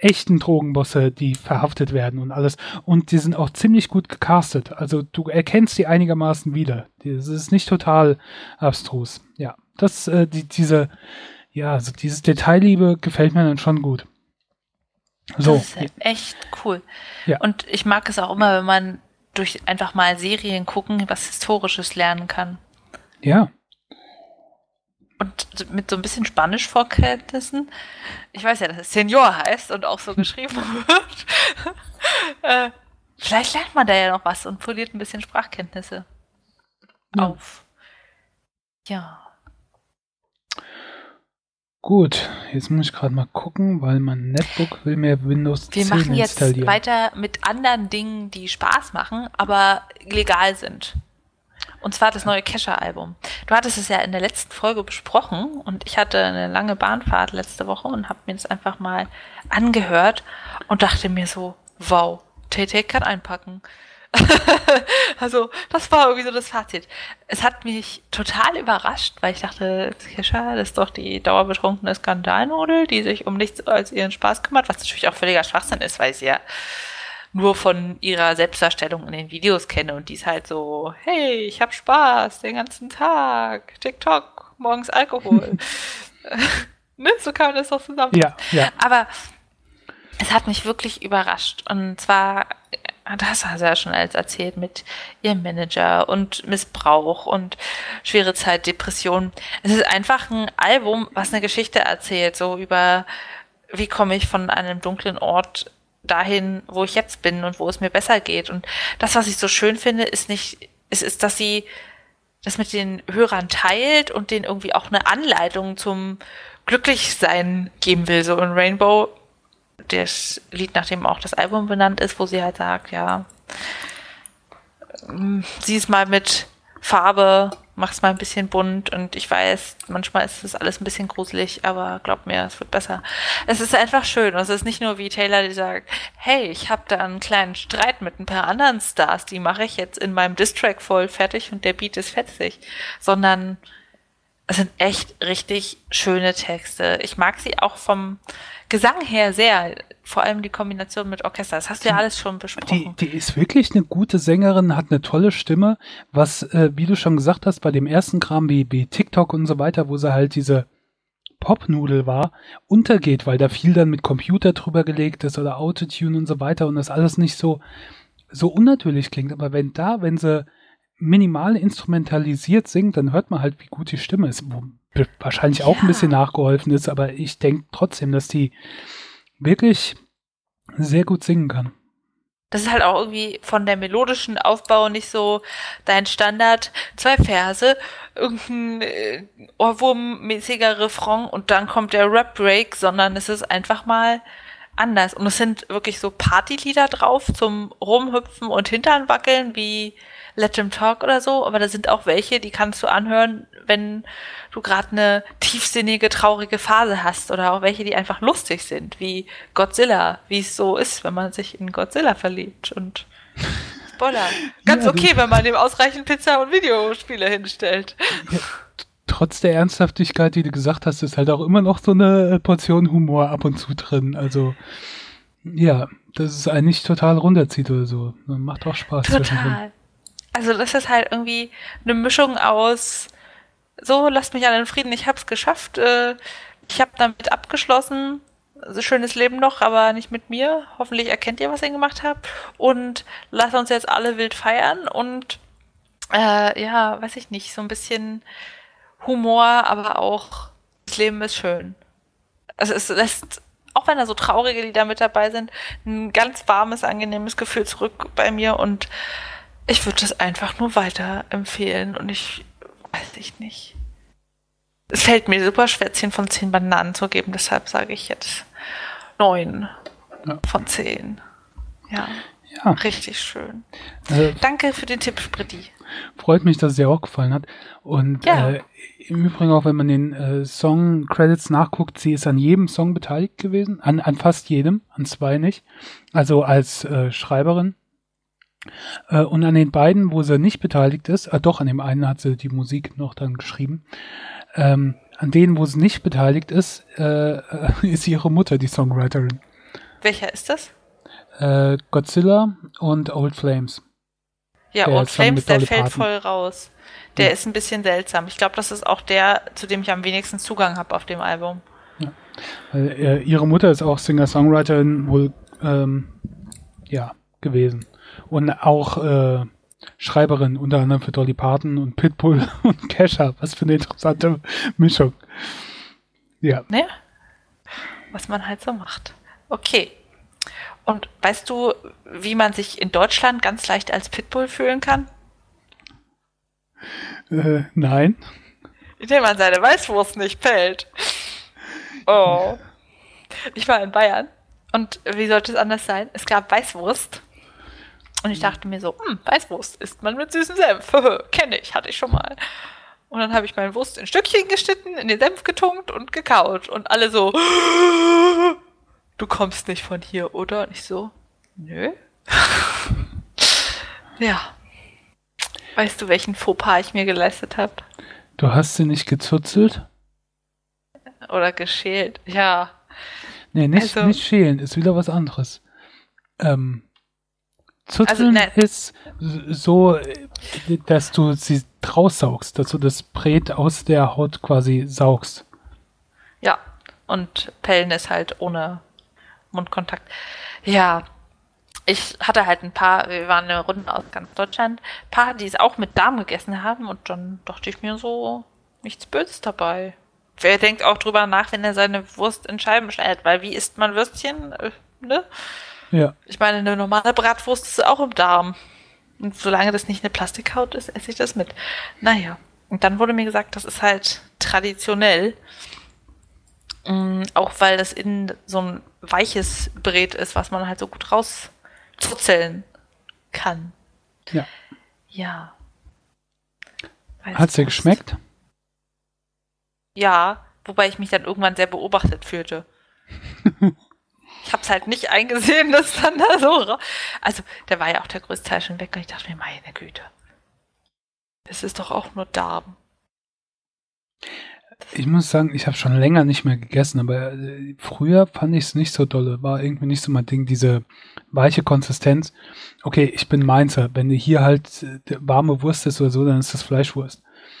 echten Drogenbosse, die verhaftet werden und alles. Und die sind auch ziemlich gut gecastet. Also du erkennst die einigermaßen wieder. Das ist nicht total abstrus. Ja, das, äh, die, diese, ja, also dieses Detailliebe gefällt mir dann schon gut. So. Das ist ja echt cool. Ja. Und ich mag es auch immer, wenn man durch einfach mal Serien gucken, was Historisches lernen kann. Ja. Und mit so ein bisschen Spanisch-Vorkenntnissen. Ich weiß ja, dass es Senior heißt und auch so geschrieben wird. äh, vielleicht lernt man da ja noch was und poliert ein bisschen Sprachkenntnisse ja. auf. Ja. Gut, jetzt muss ich gerade mal gucken, weil mein Netbook will mir Windows Wir zehn machen jetzt installieren. weiter mit anderen Dingen, die Spaß machen, aber legal sind. Und zwar das neue Kesha-Album. Du hattest es ja in der letzten Folge besprochen und ich hatte eine lange Bahnfahrt letzte Woche und habe mir das einfach mal angehört und dachte mir so, wow, Tay Tay kann einpacken. Also das war irgendwie so das Fazit. Es hat mich total überrascht, weil ich dachte, Kesha, das ist doch die dauerbetrunkene Skandalnudel, die sich um nichts als ihren Spaß kümmert, was natürlich auch völliger Schwachsinn ist, weil sie ja nur von ihrer Selbstdarstellung in den Videos kenne und die ist halt so, hey, ich hab Spaß den ganzen Tag, TikTok, morgens Alkohol. Ne, so kann man das doch zusammen. Ja, ja. Aber es hat mich wirklich überrascht und zwar, das hat sie ja schon alles erzählt mit ihrem Manager und Missbrauch und schwere Zeit, Depression. Es ist einfach ein Album, was eine Geschichte erzählt, so über, wie komme ich von einem dunklen Ort dahin, wo ich jetzt bin und wo es mir besser geht. Und das, was ich so schön finde, ist nicht, ist, ist, dass sie das mit den Hörern teilt und denen irgendwie auch eine Anleitung zum Glücklichsein geben will. So in Rainbow, das Lied, nach dem auch das Album benannt ist, wo sie halt sagt, ja, sieh es mal mit Farbe, mach's mal ein bisschen bunt und ich weiß, manchmal ist das alles ein bisschen gruselig, aber glaub mir, es wird besser. Es ist einfach schön und es ist nicht nur wie Taylor, die sagt, hey, ich habe da einen kleinen Streit mit ein paar anderen Stars, die mache ich jetzt in meinem Distrack voll fertig und der Beat ist fetzig, sondern es sind echt richtig schöne Texte. Ich mag sie auch vom Gesang her sehr, vor allem die Kombination mit Orchester. Das hast du ja alles schon besprochen. Die, die ist wirklich eine gute Sängerin, hat eine tolle Stimme, was, äh, wie du schon gesagt hast, bei dem ersten Kram wie, wie TikTok und so weiter, wo sie halt diese Popnudel war, untergeht, weil da viel dann mit Computer drüber gelegt ist oder Autotune und so weiter und das alles nicht so, so unnatürlich klingt. Aber wenn da, wenn sie minimal instrumentalisiert singt, dann hört man halt, wie gut die Stimme ist. Wo wahrscheinlich auch Ja. ein bisschen nachgeholfen ist, aber ich denke trotzdem, dass die wirklich sehr gut singen kann. Das ist halt auch irgendwie von der melodischen Aufbau nicht so dein Standard, zwei Verse, irgendein äh, Ohrwurmmäßiger Refrain und dann kommt der Rap-Break, sondern es ist einfach mal anders. Und es sind wirklich so Partylieder drauf zum Rumhüpfen und Hintern wackeln, wie Let Them Talk oder so, aber da sind auch welche, die kannst du anhören, wenn du gerade eine tiefsinnige, traurige Phase hast oder auch welche, die einfach lustig sind, wie Godzilla, wie es so ist, wenn man sich in Godzilla verliebt und Spoiler, ganz Ja, okay, du- wenn man dem ausreichend Pizza und Videospiele hinstellt. Ja, t- trotz der Ernsthaftigkeit, die du gesagt hast, ist halt auch immer noch so eine Portion Humor ab und zu drin. Also, ja, dass es einen nicht total runterzieht oder so. Macht auch Spaß. zwischendrin. Total. Also das ist halt irgendwie eine Mischung aus so, lasst mich alle in Frieden, ich hab's geschafft, äh, ich hab damit abgeschlossen, also schönes Leben noch, aber nicht mit mir. Hoffentlich erkennt ihr, was ihr gemacht habt und lasst uns jetzt alle wild feiern und äh, ja, weiß ich nicht, so ein bisschen Humor, aber auch das Leben ist schön. Also es lässt, auch wenn da so traurige Lieder mit dabei sind, ein ganz warmes, angenehmes Gefühl zurück bei mir und ich würde das einfach nur weiterempfehlen und ich weiß ich nicht. Es fällt mir super schwer, zehn von zehn Bananen zu geben, deshalb sage ich jetzt neun Ja. von zehn. Ja, Ja, richtig schön. äh, Danke für den Tipp, Spritti. freut mich, dass es dir auch gefallen hat. Und Ja. äh, im Übrigen auch, wenn man den äh, Song-Credits nachguckt, sie ist an jedem Song beteiligt gewesen, an, an fast jedem, an zwei nicht. Also als äh, Schreiberin. Äh, und an den beiden, wo sie nicht beteiligt ist, äh, doch, an dem einen hat sie die Musik noch dann geschrieben. Ähm, an denen, wo sie nicht beteiligt ist, äh, äh, ist ihre Mutter die Songwriterin. Welcher ist das? Äh, Godzilla und Old Flames. Ja, Der Old ist dann Flames, mit der Dolly fällt Parton. voll raus. Der Ja. ist ein bisschen seltsam. Ich glaube, das ist auch der, zu dem ich am wenigsten Zugang habe auf dem Album. Weil, äh, ihre Mutter ist auch Singer-Songwriterin wohl ähm, ja, gewesen. Und auch äh, Schreiberin, unter anderem für Dolly Parton und Pitbull und Kesha. Was für eine interessante Mischung. Ja. Ne? Was man halt so macht. Okay. Und weißt du, wie man sich in Deutschland ganz leicht als Pitbull fühlen kann? Äh, nein. Indem man seine Weißwurst nicht pellt. Oh. Ich war in Bayern und wie sollte es anders sein? Es gab Weißwurst und ich dachte mir so, hm, Weißwurst isst man mit süßem Senf. Kenne ich, hatte ich schon mal. Und dann habe ich meine Wurst in Stückchen geschnitten, in den Senf getunkt und gekaut. Und alle so, du kommst nicht von hier, oder? Und ich so, nö. Ja. Weißt du, welchen Fauxpas ich mir geleistet habe? Du hast sie nicht gezuzelt? Oder geschält? Ja. Nee, nicht, Also- nicht schälen, ist wieder was anderes. Ähm, Also, Zuzeln nein. ist so, äh, dass du sie raussaugst, dass du das Brät aus der Haut quasi saugst. Ja. Und Pellen ist halt ohne Mundkontakt. Ja. Ich hatte halt ein paar, wir waren eine Runde aus ganz Deutschland, ein paar, die es auch mit Darm gegessen haben und dann dachte ich mir so, nichts Böses dabei. Wer denkt auch drüber nach, wenn er seine Wurst in Scheiben schneidet, weil wie isst man Würstchen, äh, ne? Ja. Ich meine, eine normale Bratwurst ist auch im Darm. Und solange das nicht eine Plastikhaut ist, esse ich das mit. Naja. Und dann wurde mir gesagt, das ist halt traditionell. Mm, auch weil das innen so ein weiches Brät ist, was man halt so gut rauszuzeln kann. Ja. Ja. Hat's dir geschmeckt? Ja, wobei ich mich dann irgendwann sehr beobachtet fühlte. Ich hab's halt nicht eingesehen, dass dann da so... ra- Also, da war ja auch der größte Teil schon weg und ich dachte mir, meine Güte. Das ist doch auch nur Darm. Ich muss sagen, ich habe schon länger nicht mehr gegessen, aber äh, früher fand ich es nicht so dolle. War irgendwie nicht so mein Ding, diese weiche Konsistenz. Okay, ich bin Mainzer. Wenn du hier halt äh, warme Wurst ist oder so, dann ist das Fleischwurst.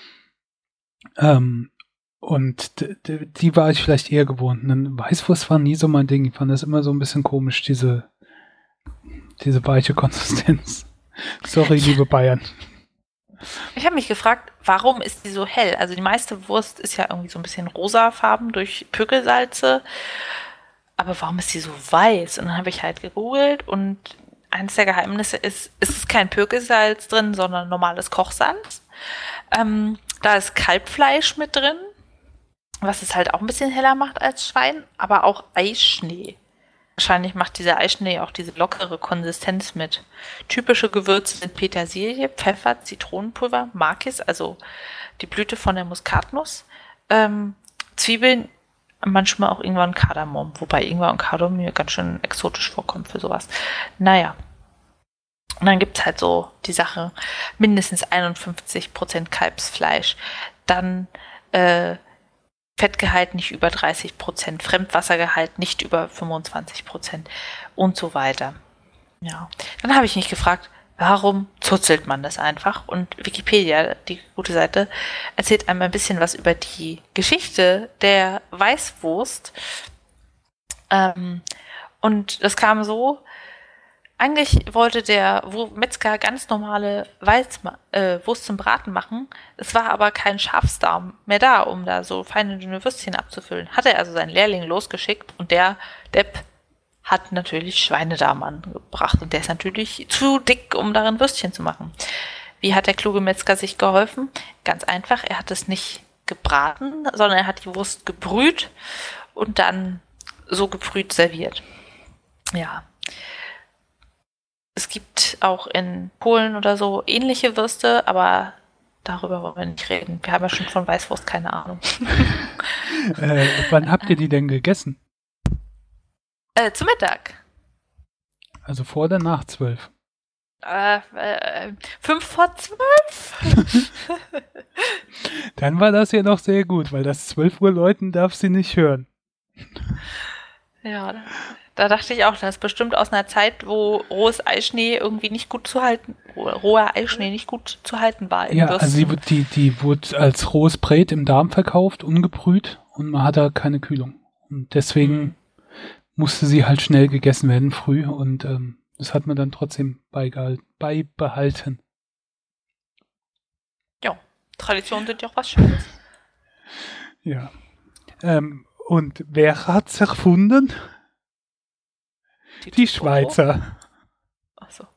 Ähm, und d- d- die war ich vielleicht eher gewohnt. Eine Weißwurst war nie so mein Ding. Ich fand das immer so ein bisschen komisch, diese, diese weiche Konsistenz. Sorry, liebe Bayern. Ich habe mich gefragt, warum ist die so hell? Also die meiste Wurst ist ja irgendwie so ein bisschen rosafarben durch Pökelsalze. Aber warum ist die so weiß? Und dann habe ich halt gegoogelt und eines der Geheimnisse ist, es ist kein Pökelsalz drin, sondern normales Kochsalz. Ähm, da ist Kalbfleisch mit drin, was es halt auch ein bisschen heller macht als Schwein, aber auch Eischnee. Wahrscheinlich macht dieser Eischnee auch diese lockere Konsistenz mit. Typische Gewürze sind Petersilie, Pfeffer, Zitronenpulver, Makis, also die Blüte von der Muskatnuss, ähm, Zwiebeln, manchmal auch Ingwer und Kardamom, wobei Ingwer und Kardamom mir ganz schön exotisch vorkommt für sowas. Naja. Und dann gibt es halt so die Sache, mindestens einundfünfzig Prozent Kalbsfleisch, dann äh, Fettgehalt nicht über dreißig Prozent, Fremdwassergehalt nicht über fünfundzwanzig Prozent und so weiter. Ja. Dann habe ich mich gefragt, warum zuzelt man das einfach? Und Wikipedia, die gute Seite, erzählt einem ein bisschen was über die Geschichte der Weißwurst. Ähm, und das kam so, eigentlich wollte der Metzger ganz normale Weißma- äh, Wurst zum Braten machen. Es war aber kein Schafsdarm mehr da, um da so feine, dünne Würstchen abzufüllen. Hat er also seinen Lehrling losgeschickt und der Depp hat natürlich Schweinedarm angebracht. Und der ist natürlich zu dick, um darin Würstchen zu machen. Wie hat der kluge Metzger sich geholfen? Ganz einfach, er hat es nicht gebraten, sondern er hat die Wurst gebrüht und dann so gebrüht serviert. Ja. Es gibt auch in Polen oder so ähnliche Würste, aber darüber wollen wir nicht reden. Wir haben ja schon von Weißwurst keine Ahnung. Äh, wann habt ihr die denn gegessen? Äh, zu Mittag. Also vor oder nach zwölf? Äh, äh, fünf vor zwölf? Dann war das ja noch sehr gut, weil das zwölf Uhr läuten darf sie nicht hören. Ja, Da dachte ich auch, das ist bestimmt aus einer Zeit, wo rohes Eischnee irgendwie nicht gut zu halten, roher Eischnee nicht gut zu halten war. Ja, also die, die, die wurde als rohes Brät im Darm verkauft, ungebrüht, und man hat da keine Kühlung. Und deswegen mhm. musste sie halt schnell gegessen werden, früh, und ähm, das hat man dann trotzdem beibehalten. Ja, Traditionen sind ja auch was Schönes. Ja. Ähm, und wer hat's erfunden? Die, Die Schweizer. Ach so.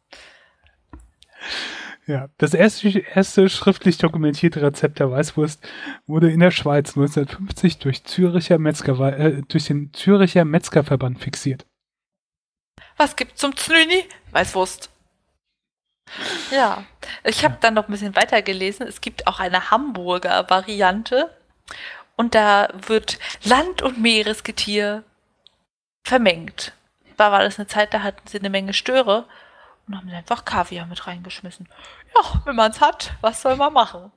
Ja, das erste, erste schriftlich dokumentierte Rezept der Weißwurst wurde in der Schweiz neunzehnhundertfünfzig durch, Züricher Metzger, äh, durch den Züricher Metzgerverband fixiert. Was gibt's zum Znüni? Weißwurst. Ja, ich habe ja. dann noch ein bisschen weiter gelesen. Es gibt auch eine Hamburger Variante und da wird Land- und Meeresgetier vermengt. Da war das eine Zeit, da hatten sie eine Menge Störe und haben einfach Kaviar mit reingeschmissen. Ja, wenn man es hat, was soll man machen?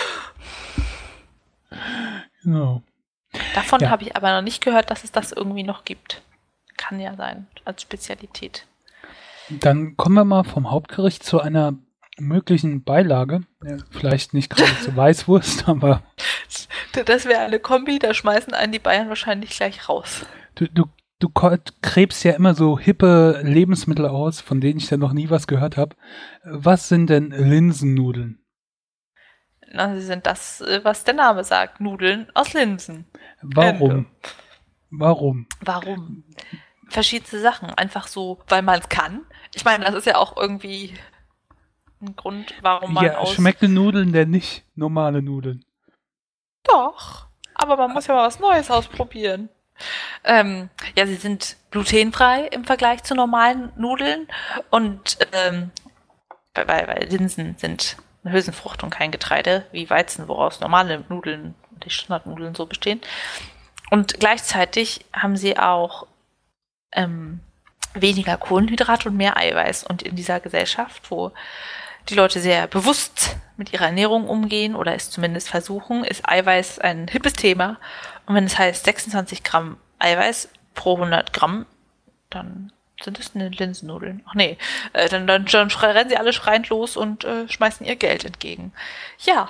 Genau. Davon ja. habe ich aber noch nicht gehört, dass es das irgendwie noch gibt. Kann ja sein, als Spezialität. Dann kommen wir mal vom Hauptgericht zu einer möglichen Beilage. Ja, vielleicht nicht gerade zur Weißwurst, aber... Das wäre eine Kombi, da schmeißen einen die Bayern wahrscheinlich gleich raus. Du, du Du krebst ja immer so hippe Lebensmittel aus, von denen ich dann noch nie was gehört habe. Was sind denn Linsennudeln? Na, sie sind das, was der Name sagt. Nudeln aus Linsen. Warum? Ende. Warum? Warum? Verschiedene Sachen. Einfach so, weil man es kann. Ich meine, das ist ja auch irgendwie ein Grund, warum man ja, aus... schmecken Nudeln denn nicht normale Nudeln? Doch. Aber man muss ja mal was Neues ausprobieren. Ähm, ja, sie sind glutenfrei im Vergleich zu normalen Nudeln und ähm, weil, weil Linsen sind eine Hülsenfrucht und kein Getreide, wie Weizen, woraus normale Nudeln, die Standardnudeln so bestehen. Und gleichzeitig haben sie auch ähm, weniger Kohlenhydrate und mehr Eiweiß. Und in dieser Gesellschaft, wo die Leute sehr bewusst mit ihrer Ernährung umgehen oder es zumindest versuchen, ist Eiweiß ein hippes Thema. Und wenn es heißt sechsundzwanzig Gramm Eiweiß pro hundert Gramm, dann sind es eine Linsennudeln. Ach nee, äh, dann, dann, dann rennen sie alle schreiend los und äh, schmeißen ihr Geld entgegen. Ja.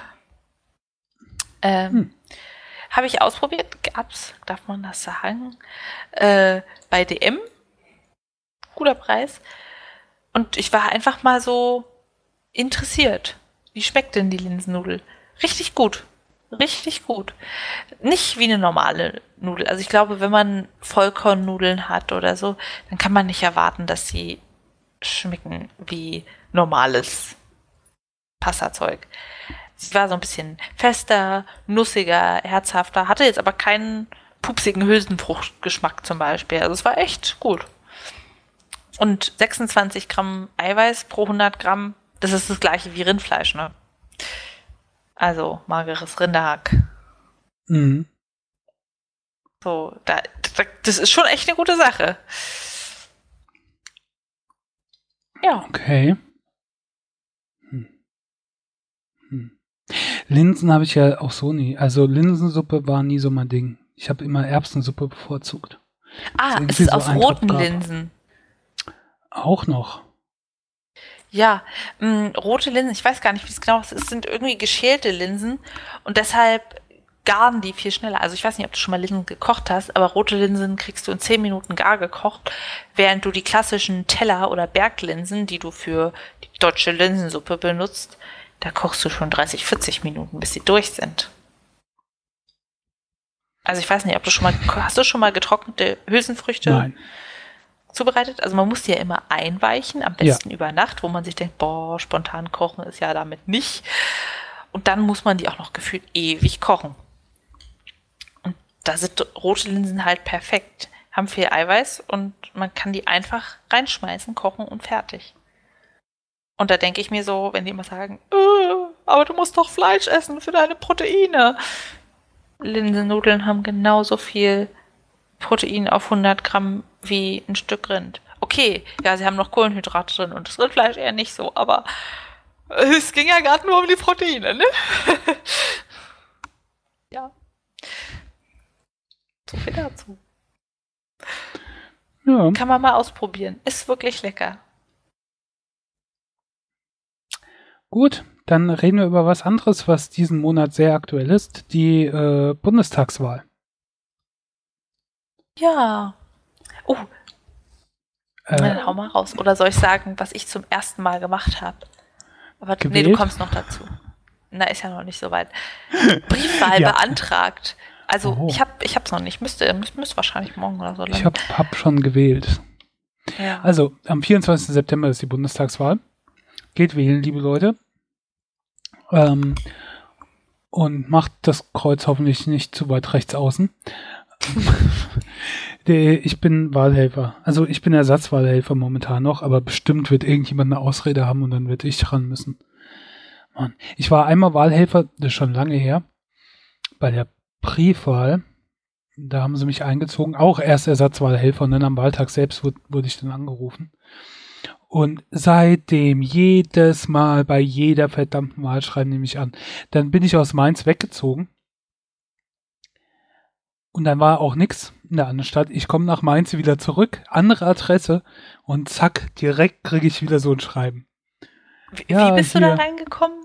Ähm, hm. Habe ich ausprobiert, gab's, darf man das sagen, äh, bei D M. Guter Preis. Und ich war einfach mal so interessiert. Wie schmeckt denn die Linsennudel? Richtig gut. Richtig gut. Nicht wie eine normale Nudel. Also ich glaube, wenn man Vollkornnudeln hat oder so, dann kann man nicht erwarten, dass sie schmecken wie normales Pastazeug. Sie war so ein bisschen fester, nussiger, herzhafter, hatte jetzt aber keinen pupsigen Hülsenfruchtgeschmack zum Beispiel. Also es war echt gut. Und sechsundzwanzig Gramm Eiweiß pro hundert Gramm, das ist das gleiche wie Rindfleisch, ne? Also mageres Rinderhack. Mhm. So, da, da, das ist schon echt eine gute Sache. Ja. Okay. Hm. Hm. Linsen habe ich ja auch so nie. Also Linsensuppe war nie so mein Ding. Ich habe immer Erbsensuppe bevorzugt. Ah, es ist so aus roten Linsen. Auch noch. Ja, mh, rote Linsen, ich weiß gar nicht, wie es genau ist, es sind irgendwie geschälte Linsen und deshalb garen die viel schneller. Also ich weiß nicht, ob du schon mal Linsen gekocht hast, aber rote Linsen kriegst du in zehn Minuten gar gekocht, während du die klassischen Teller- oder Berglinsen, die du für die deutsche Linsensuppe benutzt, da kochst du schon dreißig, vierzig Minuten, bis sie durch sind. Also ich weiß nicht, ob du schon mal, hast du schon mal getrocknete Hülsenfrüchte Nein. zubereitet? Also man muss die ja immer einweichen, am besten ja. über Nacht, wo man sich denkt, boah, spontan kochen ist ja damit nicht. Und dann muss man die auch noch gefühlt ewig kochen. Und da sind rote Linsen halt perfekt. Haben viel Eiweiß und man kann die einfach reinschmeißen, kochen und fertig. Und da denke ich mir so, wenn die immer sagen, äh, aber du musst doch Fleisch essen für deine Proteine. Linsennudeln haben genauso viel Protein auf hundert Gramm wie ein Stück Rind. Okay, ja, sie haben noch Kohlenhydrate drin und das Rindfleisch eher nicht so, aber es ging ja gerade nur um die Proteine, ne? Ja. So viel dazu. Ja. Kann man mal ausprobieren. Ist wirklich lecker. Gut, dann reden wir über was anderes, was diesen Monat sehr aktuell ist, die äh, Bundestagswahl. Ja. Oh, Äh, dann hau mal raus. Oder soll ich sagen, was ich zum ersten Mal gemacht habe? Aber nee, Gewählt? du kommst noch dazu. Na, ist ja noch nicht so weit. Briefwahl Ja. beantragt. Also Oh. ich habe ich hab's noch nicht. Müsste, müsste wahrscheinlich morgen oder so. ich habe hab schon gewählt. ja. Also, am vierundzwanzigsten September ist die Bundestagswahl. Geht wählen, liebe Leute. Ähm, und macht das Kreuz hoffentlich nicht zu weit rechts außen. Der, ich bin Wahlhelfer. Also ich bin Ersatzwahlhelfer momentan noch, aber bestimmt wird irgendjemand eine Ausrede haben und dann wird ich ran müssen. Mann. Ich war einmal Wahlhelfer, das ist schon lange her, bei der Briefwahl. Da haben sie mich eingezogen, auch erst Ersatzwahlhelfer und dann am Wahltag selbst wurde, wurde ich dann angerufen. Und seitdem jedes Mal bei jeder verdammten Wahl schreiben die mich an. Dann bin ich aus Mainz weggezogen. Und dann war auch nichts in der anderen Stadt. Ich komme nach Mainz wieder zurück, andere Adresse und zack, direkt kriege ich wieder so ein Schreiben. Wie, ja, wie bist du hier. da reingekommen?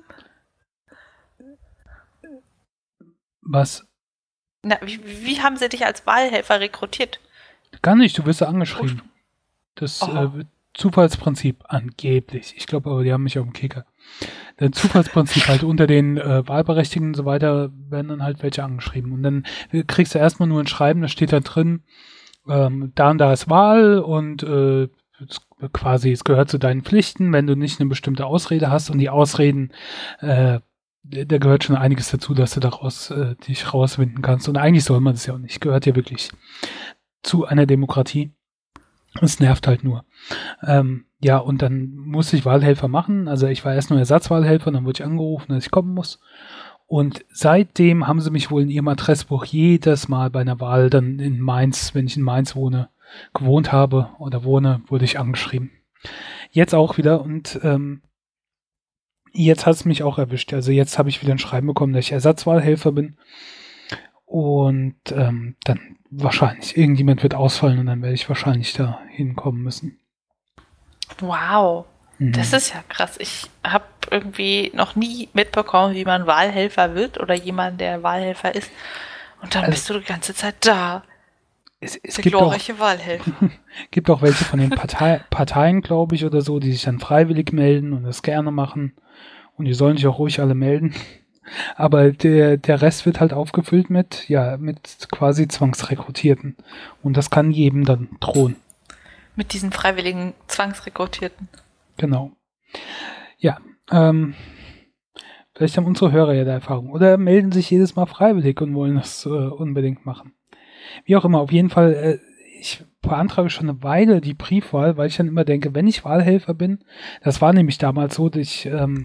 Was? Na, wie, wie haben sie dich als Wahlhelfer rekrutiert? Gar nicht, du wirst ja angeschrieben. Das Oh. äh, Zufallsprinzip angeblich. Ich glaube aber, die haben mich auf dem Kicker. Das Zufallsprinzip halt unter den äh, Wahlberechtigten und so weiter werden dann halt welche angeschrieben. Und dann kriegst du erstmal nur ein Schreiben, da steht da drin, ähm, da und da ist Wahl und äh, es, quasi, es gehört zu deinen Pflichten, wenn du nicht eine bestimmte Ausrede hast und die Ausreden, äh, da gehört schon einiges dazu, dass du daraus äh, dich rauswinden kannst. Und eigentlich soll man das ja auch nicht. Gehört ja wirklich zu einer Demokratie. Es nervt halt nur. Ähm, ja, und dann musste ich Wahlhelfer machen. Also ich war erst nur Ersatzwahlhelfer, dann wurde ich angerufen, dass ich kommen muss. Und seitdem haben sie mich wohl in ihrem Adressbuch jedes Mal bei einer Wahl dann in Mainz, wenn ich in Mainz wohne, gewohnt habe oder wohne, wurde ich angeschrieben. Jetzt auch wieder und ähm, jetzt hat es mich auch erwischt. Also jetzt habe ich wieder ein Schreiben bekommen, dass ich Ersatzwahlhelfer bin. Und ähm, dann wahrscheinlich, irgendjemand wird ausfallen und dann werde ich wahrscheinlich da hinkommen müssen. Wow, Mhm. das ist ja krass. Ich habe irgendwie noch nie mitbekommen, wie man Wahlhelfer wird oder jemand, der Wahlhelfer ist. Und dann Also- bist du die ganze Zeit da. Es, es Der gibt auch, glorreiche Wahlhelfer. gibt auch welche von den Partei, Parteien, glaube ich, oder so, die sich dann freiwillig melden und das gerne machen. Und die sollen sich auch ruhig alle melden. Aber der, der Rest wird halt aufgefüllt mit, ja, mit quasi Zwangsrekrutierten. Und das kann jedem dann drohen. Mit diesen freiwilligen Zwangsrekrutierten. Genau. Ja, ähm, vielleicht haben unsere Hörer ja da Erfahrung. Oder melden sich jedes Mal freiwillig und wollen das äh, unbedingt machen. Wie auch immer, auf jeden Fall, äh, ich beantrage schon eine Weile die Briefwahl, weil ich dann immer denke, wenn ich Wahlhelfer bin, das war nämlich damals so, dass ich ähm,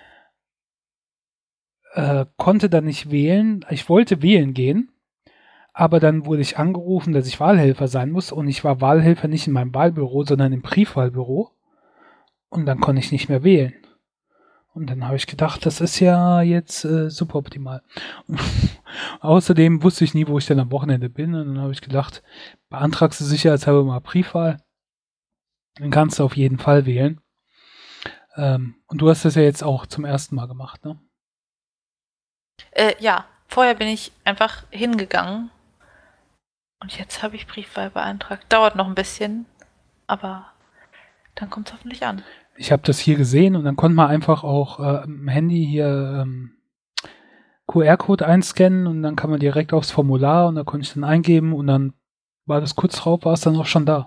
äh, konnte dann nicht wählen. Ich wollte wählen gehen, aber dann wurde ich angerufen, dass ich Wahlhelfer sein muss und ich war Wahlhelfer nicht in meinem Wahlbüro, sondern im Briefwahlbüro und dann konnte ich nicht mehr wählen. Und dann habe ich gedacht, das ist ja jetzt äh, super optimal. Außerdem wusste ich nie, wo ich denn am Wochenende bin und dann habe ich gedacht, beantragst du sicherheitshalber mal Briefwahl, dann kannst du auf jeden Fall wählen. Ähm, und du hast das ja jetzt auch zum ersten Mal gemacht, ne? Äh, ja, vorher bin ich einfach hingegangen. Und jetzt habe ich Briefwahl beantragt. Dauert noch ein bisschen, aber dann kommt es hoffentlich an. Ich habe das hier gesehen und dann konnte man einfach auch äh, im Handy hier ähm, Q R-Code einscannen und dann kann man direkt aufs Formular und da konnte ich dann eingeben und dann war das kurz drauf, war es dann auch schon da.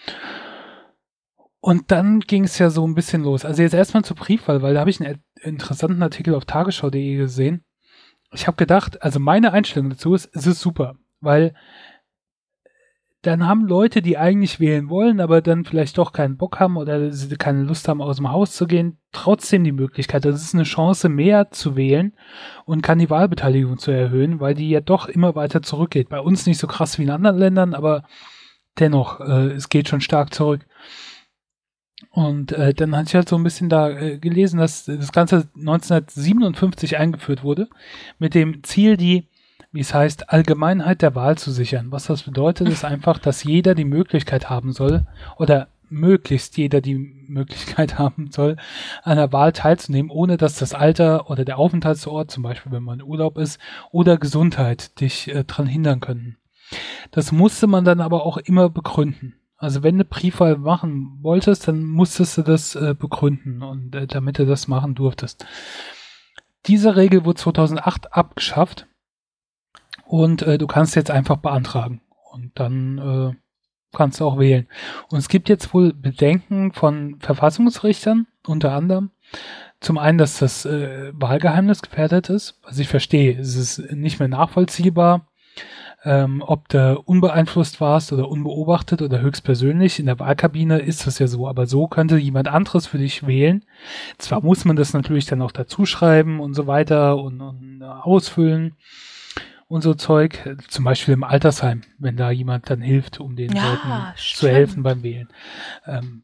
Und dann ging es ja so ein bisschen los. Also jetzt erstmal zur Briefwahl, weil da habe ich einen interessanten Artikel auf tagesschau punkt de gesehen. Ich habe gedacht, also meine Einstellung dazu ist, es ist super, weil dann haben Leute, die eigentlich wählen wollen, aber dann vielleicht doch keinen Bock haben oder sie keine Lust haben, aus dem Haus zu gehen, trotzdem die Möglichkeit. Das ist eine Chance, mehr zu wählen und kann die Wahlbeteiligung zu erhöhen, weil die ja doch immer weiter zurückgeht. Bei uns nicht so krass wie in anderen Ländern, aber dennoch, äh, es geht schon stark zurück. Und äh, dann hatte ich halt so ein bisschen da äh, gelesen, dass das Ganze neunzehnhundertsiebenundfünfzig eingeführt wurde, mit dem Ziel, die wie es heißt, Allgemeinheit der Wahl zu sichern. Was das bedeutet, ist einfach, dass jeder die Möglichkeit haben soll, oder möglichst jeder die Möglichkeit haben soll, an der Wahl teilzunehmen, ohne dass das Alter oder der Aufenthaltsort, zum Beispiel wenn man in Urlaub ist, oder Gesundheit dich äh, dran hindern können. Das musste man dann aber auch immer begründen. Also wenn du Briefwahl machen wolltest, dann musstest du das äh, begründen, und äh, damit du das machen durftest. Diese Regel wurde zweitausendacht abgeschafft, und äh, du kannst jetzt einfach beantragen, und dann äh, kannst du auch wählen. Und es gibt jetzt wohl Bedenken von Verfassungsrichtern, unter anderem. Zum einen, dass das äh, Wahlgeheimnis gefährdet ist, was ich verstehe. Es ist nicht mehr nachvollziehbar, ähm, ob du unbeeinflusst warst oder unbeobachtet oder höchstpersönlich. In der Wahlkabine ist das ja so, aber so könnte jemand anderes für dich wählen. Zwar muss man das natürlich dann auch dazu schreiben und so weiter und, und ausfüllen und so Zeug, zum Beispiel im Altersheim, wenn da jemand dann hilft, um den Ja, Leuten stimmt. zu helfen beim Wählen. Ähm,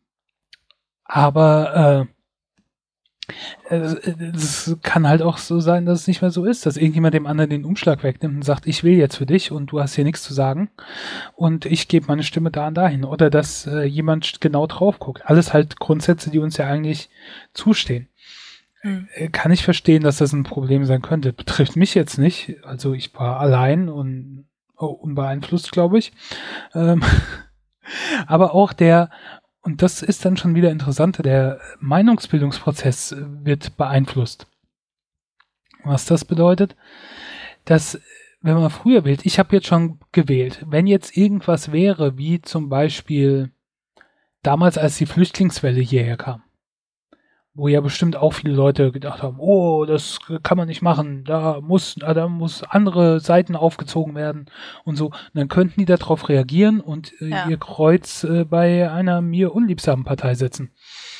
aber äh, es kann halt auch so sein, dass es nicht mehr so ist, dass irgendjemand dem anderen den Umschlag wegnimmt und sagt, ich will jetzt für dich und du hast hier nichts zu sagen und ich gebe meine Stimme da und dahin. Oder dass äh, jemand genau drauf guckt. Alles halt Grundsätze, die uns ja eigentlich zustehen. Hm. Kann ich verstehen, dass das ein Problem sein könnte. Betrifft mich jetzt nicht. Also ich war allein und oh, unbeeinflusst, glaube ich. Ähm, aber auch der, und das ist dann schon wieder interessanter, der Meinungsbildungsprozess wird beeinflusst. Was das bedeutet, dass, wenn man früher wählt, ich habe jetzt schon gewählt, wenn jetzt irgendwas wäre, wie zum Beispiel damals, als die Flüchtlingswelle hierher kam, wo ja bestimmt auch viele Leute gedacht haben, oh, das kann man nicht machen, da muss, da muss andere Seiten aufgezogen werden und so. Und dann könnten die darauf reagieren und äh, Ja. ihr Kreuz äh, bei einer mir unliebsamen Partei setzen.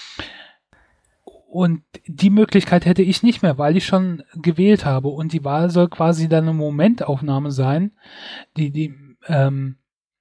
Und die Möglichkeit hätte ich nicht mehr, weil ich schon gewählt habe, und die Wahl soll quasi dann eine Momentaufnahme sein, die, die, ähm,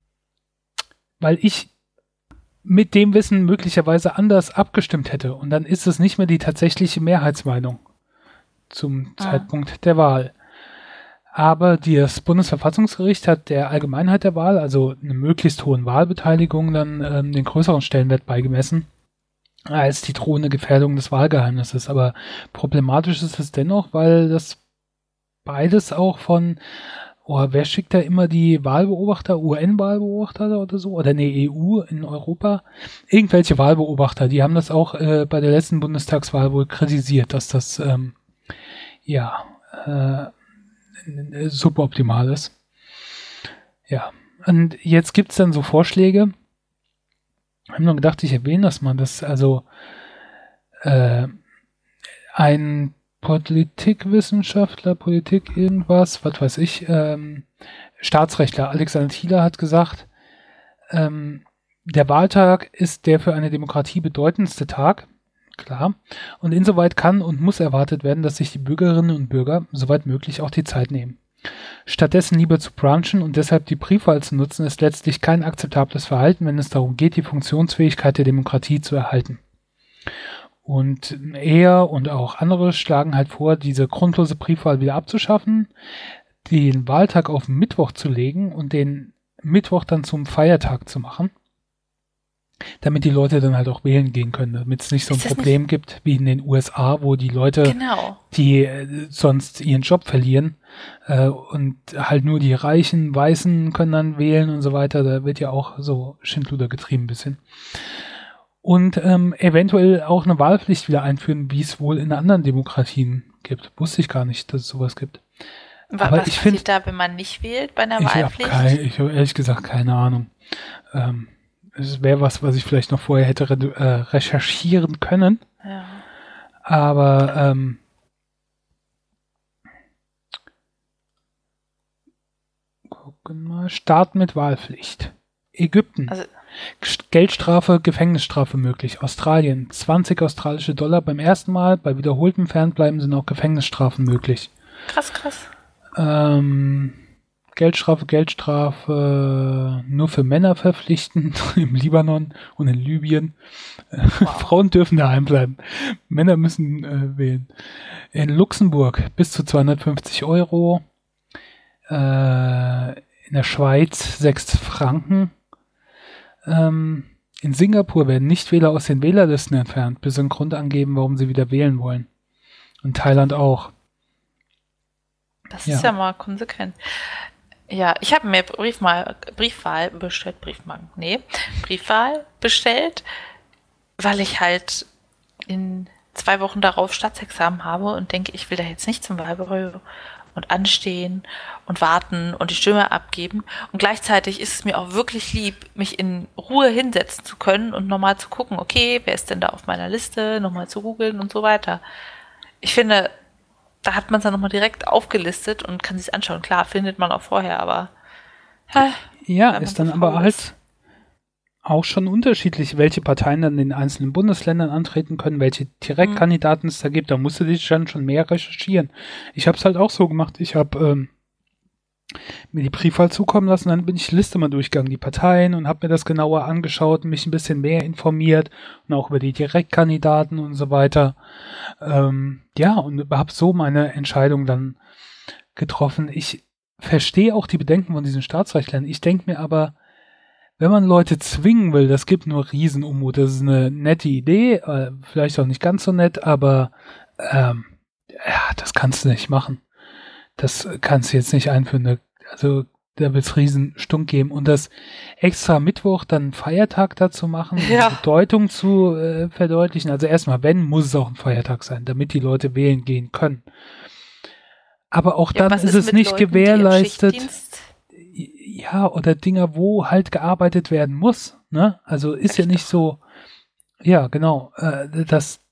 weil ich mit dem Wissen möglicherweise anders abgestimmt hätte. Und dann ist es nicht mehr die tatsächliche Mehrheitsmeinung zum Ah. Zeitpunkt der Wahl. Aber das Bundesverfassungsgericht hat der Allgemeinheit der Wahl, also eine möglichst hohen Wahlbeteiligung, dann ähm, den größeren Stellenwert beigemessen als die drohende Gefährdung des Wahlgeheimnisses. Aber problematisch ist es dennoch, weil das beides auch von Oh, wer schickt da immer die Wahlbeobachter, U N-Wahlbeobachter oder so? Oder ne, E U in Europa? Irgendwelche Wahlbeobachter, die haben das auch äh, bei der letzten Bundestagswahl wohl kritisiert, dass das ähm, ja äh, suboptimal ist. Ja, und jetzt gibt's dann so Vorschläge. Ich habe nur gedacht, ich erwähne das mal, dass also äh, ein Politikwissenschaftler, Politik irgendwas, was weiß ich, ähm, Staatsrechtler Alexander Thieler hat gesagt, ähm, der Wahltag ist der für eine Demokratie bedeutendste Tag, klar, und insoweit kann und muss erwartet werden, dass sich die Bürgerinnen und Bürger soweit möglich auch die Zeit nehmen. Stattdessen lieber zu brunchen und deshalb die Briefwahl zu nutzen, ist letztlich kein akzeptables Verhalten, wenn es darum geht, die Funktionsfähigkeit der Demokratie zu erhalten. Und er und auch andere schlagen halt vor, diese grundlose Briefwahl wieder abzuschaffen, den Wahltag auf den Mittwoch zu legen und den Mittwoch dann zum Feiertag zu machen, damit die Leute dann halt auch wählen gehen können, damit es nicht so ein Ist das Problem gibt wie in den U S A, wo die Leute, Genau. die äh, sonst ihren Job verlieren äh, und halt nur die reichen Weißen können dann wählen und so weiter. Da wird ja auch so Schindluder getrieben ein bisschen. Und ähm, eventuell auch eine Wahlpflicht wieder einführen, wie es wohl in anderen Demokratien gibt. Wusste ich gar nicht, dass es sowas gibt. Wa- Aber Was ich passiert find- da, wenn man nicht wählt bei einer Ich habe Wahlpflicht? kein, ich hab ehrlich gesagt keine Ahnung. Ähm, es wäre was, was ich vielleicht noch vorher hätte re äh, recherchieren können. Ja. Aber ähm, gucken mal. Start mit Wahlpflicht. Ägypten. Also, Geldstrafe, Gefängnisstrafe möglich. Australien. zwanzig australische Dollar beim ersten Mal. Bei wiederholtem Fernbleiben sind auch Gefängnisstrafen möglich. krass, krass. Ähm, Geldstrafe, Geldstrafe nur für Männer verpflichtend im Libanon und in Libyen. Frauen dürfen daheim bleiben. Männer müssen äh, wählen. In Luxemburg bis zu zweihundertfünfzig Euro. äh, in der Schweiz sechs Franken. Ähm, in Singapur werden Nichtwähler aus den Wählerlisten entfernt, bis sie einen Grund angeben, warum sie wieder wählen wollen. Und Thailand auch. Das Ja. ist ja mal konsequent. Ja, ich habe mir Briefwahl, Briefwahl bestellt, Briefmarken, nee, Briefwahl bestellt, weil ich halt in zwei Wochen darauf Staatsexamen habe und denke, ich will da jetzt nicht zum Wahlbüro und anstehen und warten und die Stimme abgeben. Und gleichzeitig ist es mir auch wirklich lieb, mich in Ruhe hinsetzen zu können und nochmal zu gucken, okay, wer ist denn da auf meiner Liste, nochmal zu googeln und so weiter. Ich finde, da hat man es dann nochmal direkt aufgelistet und kann sich anschauen. Klar, findet man auch vorher, aber hä, Ja, wenn ist man dann so aber faul halt ist. auch schon unterschiedlich, welche Parteien dann in den einzelnen Bundesländern antreten können, welche Direktkandidaten es da gibt. Da musst du dich dann schon mehr recherchieren. Ich habe es halt auch so gemacht. Ich habe ähm, mir die Briefwahl zukommen lassen, dann bin ich die Liste mal durchgegangen, die Parteien, und habe mir das genauer angeschaut, mich ein bisschen mehr informiert und auch über die Direktkandidaten und so weiter. Ähm, ja, und habe so meine Entscheidung dann getroffen. Ich verstehe auch die Bedenken von diesen Staatsrechtlern. Ich denke mir aber, wenn man Leute zwingen will, das gibt nur Riesenunmut. Das ist eine nette Idee, äh, vielleicht auch nicht ganz so nett, aber ähm, ja, das kannst du nicht machen. Das kannst du jetzt nicht einführen. Also da wird es riesen Stunk geben. Und das extra Mittwoch dann einen Feiertag dazu machen, um Ja. die Bedeutung zu äh, verdeutlichen. Also erstmal, wenn, muss es auch ein Feiertag sein, damit die Leute wählen gehen können. Aber auch Ja, dann was ist es mit nicht Leuten, die im gewährleistet. Schichtdienst- Ja, oder Dinger, wo halt gearbeitet werden muss. Ne? Also ist ja nicht so, ja, genau, äh, dass,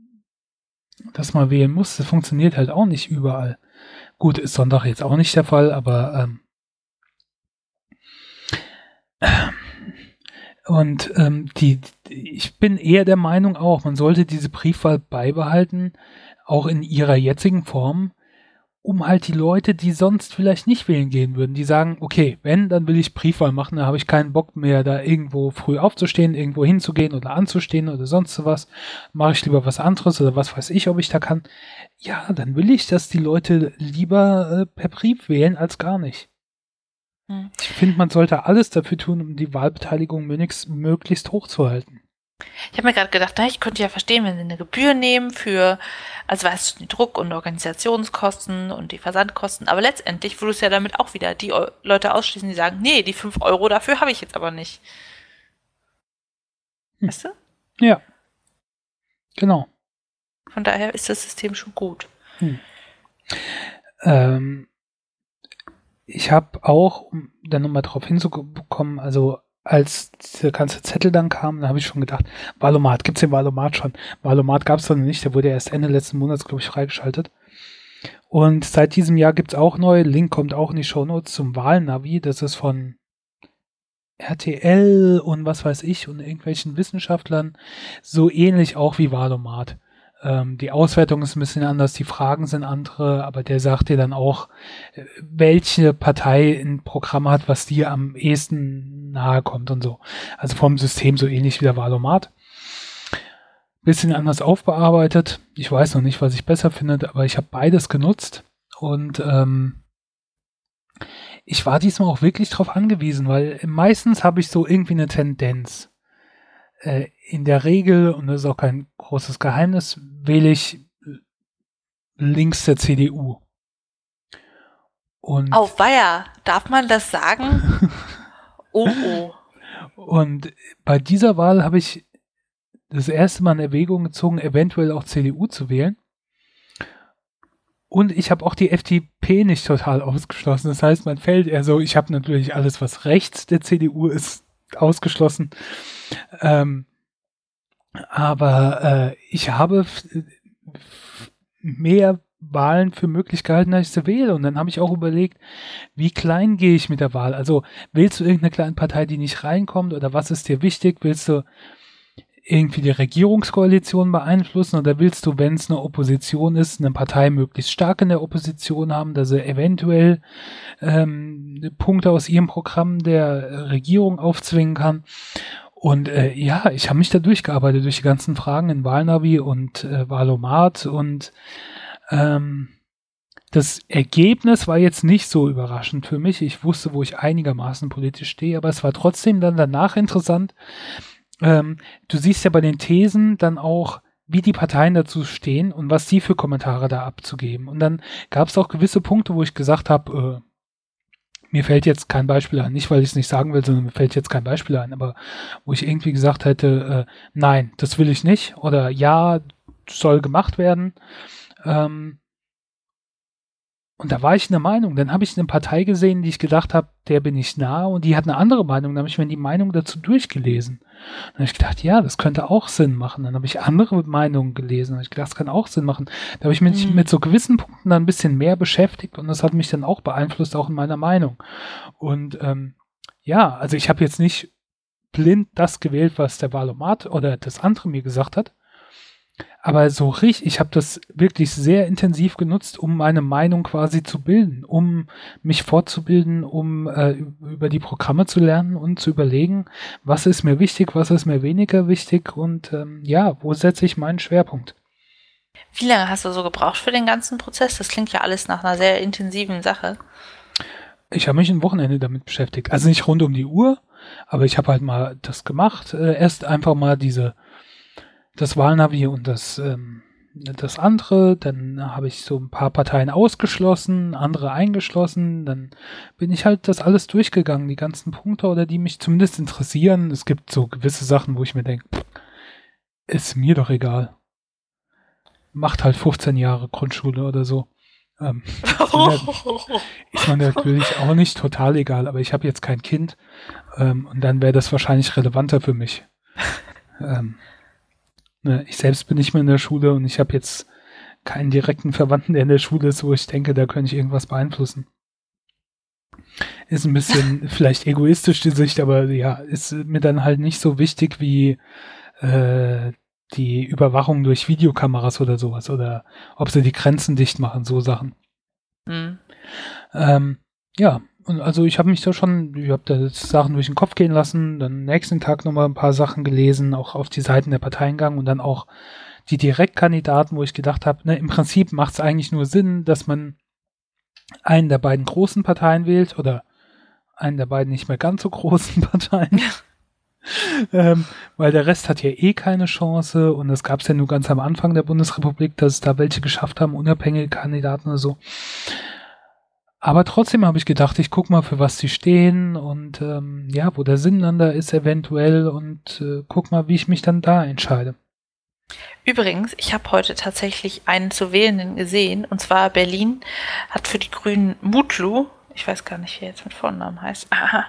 dass man wählen muss. Das funktioniert halt auch nicht überall. Gut, ist Sonntag jetzt auch nicht der Fall, aber ähm, und ähm, die, die, ich bin eher der Meinung auch, man sollte diese Briefwahl beibehalten, auch in ihrer jetzigen Form, um halt die Leute, die sonst vielleicht nicht wählen gehen würden, die sagen, okay, wenn, dann will ich Briefwahl machen, da habe ich keinen Bock mehr, da irgendwo früh aufzustehen, irgendwo hinzugehen oder anzustehen oder sonst was, mache ich lieber was anderes oder was weiß ich, ob ich da kann. Ja, dann will ich, dass die Leute lieber äh, per Brief wählen als gar nicht. Hm. Ich finde, man sollte alles dafür tun, um die Wahlbeteiligung möglichst, möglichst hoch zu halten. Ich habe mir gerade gedacht, na, ich könnte ja verstehen, wenn sie eine Gebühr nehmen für, also weißt du, die Druck- und Organisationskosten und die Versandkosten, aber letztendlich würdest du ja damit auch wieder die Eu- Leute ausschließen, die sagen, nee, die fünf Euro dafür habe ich jetzt aber nicht. Hm. Weißt du? Ja. Genau. Von daher ist das System schon gut. Hm. Ähm, ich habe auch, um dann nochmal drauf hinzukommen, also als dieser ganze Zettel dann kam, da habe ich schon gedacht, Wahlomat, gibt's den Wahlomat schon? Wahlomat gab's doch noch nicht, der wurde erst Ende letzten Monats, glaube ich, freigeschaltet. Und seit diesem Jahr gibt's auch neu, Link kommt auch in die Shownotes zum Wahlnavi, das ist von R T L und was weiß ich und irgendwelchen Wissenschaftlern, so ähnlich auch wie Wahlomat. Ähm, die Auswertung ist ein bisschen anders, die Fragen sind andere, aber der sagt dir dann auch, äh, welche Partei ein Programm hat, was dir am ehesten nahe kommt und so. Also vom System so ähnlich wie der Wahlomat. Bisschen anders aufbearbeitet. Ich weiß noch nicht, was ich besser finde, aber ich habe beides genutzt und ähm, ich war diesmal auch wirklich drauf angewiesen, weil meistens habe ich so irgendwie eine Tendenz. Äh, in der Regel, und das ist auch kein großes Geheimnis, wähle ich links der C D U. Und, Oh, weia, darf man das sagen? Oh, oh. und bei dieser Wahl habe ich das erste Mal in Erwägung gezogen, eventuell auch C D U zu wählen. Und ich habe auch die F D P nicht total ausgeschlossen. Das heißt, mein Feld eher so, ich habe natürlich alles, was rechts der C D U ist, ausgeschlossen. Ähm, aber äh, ich habe f- f- mehr Wahlen für möglich gehalten, als ich sie wähle. Und dann habe ich auch überlegt, wie klein gehe ich mit der Wahl? Also willst du irgendeine kleine Partei, die nicht reinkommt? Oder was ist dir wichtig? Willst du irgendwie die Regierungskoalition beeinflussen? Oder willst du, wenn es eine Opposition ist, eine Partei möglichst stark in der Opposition haben, dass sie eventuell ähm, Punkte aus ihrem Programm der Regierung aufzwingen kann? Und äh, ja, ich habe mich da durchgearbeitet durch die ganzen Fragen in Wahlnavi und äh, Wahlomat und ähm, das Ergebnis war jetzt nicht so überraschend für mich. Ich wusste, wo ich einigermaßen politisch stehe, aber es war trotzdem dann danach interessant. Ähm, du siehst ja bei den Thesen dann auch, wie die Parteien dazu stehen und was die für Kommentare da abzugeben. Und dann gab es auch gewisse Punkte, wo ich gesagt habe, äh, mir fällt jetzt kein Beispiel ein. Nicht, weil ich es nicht sagen will, sondern mir fällt jetzt kein Beispiel ein, aber wo ich irgendwie gesagt hätte, äh, nein, das will ich nicht oder ja, soll gemacht werden. Ähm, und da war ich in der Meinung. Dann habe ich eine Partei gesehen, die ich gedacht habe, der bin ich nah und die hat eine andere Meinung. Dann habe ich mir die Meinung dazu durchgelesen. Dann habe ich gedacht, ja, das könnte auch Sinn machen. Dann habe ich andere Meinungen gelesen. Dann habe ich gedacht, das kann auch Sinn machen. Da habe ich mich mhm. mit so gewissen Punkten dann ein bisschen mehr beschäftigt und das hat mich dann auch beeinflusst, auch in meiner Meinung. Und ähm, ja, also ich habe jetzt nicht blind das gewählt, was der Wahlomat oder das andere mir gesagt hat. Aber so richtig, ich habe das wirklich sehr intensiv genutzt, um meine Meinung quasi zu bilden, um mich fortzubilden, um äh, über die Programme zu lernen und zu überlegen, was ist mir wichtig, was ist mir weniger wichtig und ähm, ja, wo setze ich meinen Schwerpunkt. Wie lange hast du so gebraucht für den ganzen Prozess? Das klingt ja alles nach einer sehr intensiven Sache. Ich habe mich ein Wochenende damit beschäftigt. Also nicht rund um die Uhr, aber ich habe halt mal das gemacht. Äh, erst einfach mal diese das Wahlnavi und das, ähm, das andere, dann habe ich so ein paar Parteien ausgeschlossen, andere eingeschlossen, dann bin ich halt das alles durchgegangen, die ganzen Punkte oder die mich zumindest interessieren. Es gibt so gewisse Sachen, wo ich mir denke, ist mir doch egal. Macht halt fünfzehn Jahre Grundschule oder so. Ähm, ist mir natürlich auch nicht total egal, aber ich habe jetzt kein Kind ähm, und dann wäre das wahrscheinlich relevanter für mich. Ähm, Ich selbst bin nicht mehr in der Schule und ich habe jetzt keinen direkten Verwandten, der in der Schule ist, wo ich denke, da könnte ich irgendwas beeinflussen. Ist ein bisschen vielleicht egoistisch die Sicht, aber ja, ist mir dann halt nicht so wichtig wie äh, die Überwachung durch Videokameras oder sowas oder ob sie die Grenzen dicht machen, so Sachen. Mhm. Ähm, ja, und also ich habe mich da schon, ich habe da Sachen durch den Kopf gehen lassen, dann am nächsten Tag nochmal ein paar Sachen gelesen, auch auf die Seiten der Parteien gegangen und dann auch die Direktkandidaten, wo ich gedacht habe, ne, im Prinzip macht es eigentlich nur Sinn, dass man einen der beiden großen Parteien wählt oder einen der beiden nicht mehr ganz so großen Parteien. ähm, weil der Rest hat ja eh keine Chance und das gab es ja nur ganz am Anfang der Bundesrepublik, dass es da welche geschafft haben, unabhängige Kandidaten oder so. Aber trotzdem habe ich gedacht, ich gucke mal, für was sie stehen und ähm, ja, wo der Sinn dann da ist eventuell und äh, guck mal, wie ich mich dann da entscheide. Übrigens, ich habe heute tatsächlich einen zu Wählenden gesehen, und zwar Berlin hat für die Grünen Mutlu, ich weiß gar nicht, wie er jetzt mit Vornamen heißt,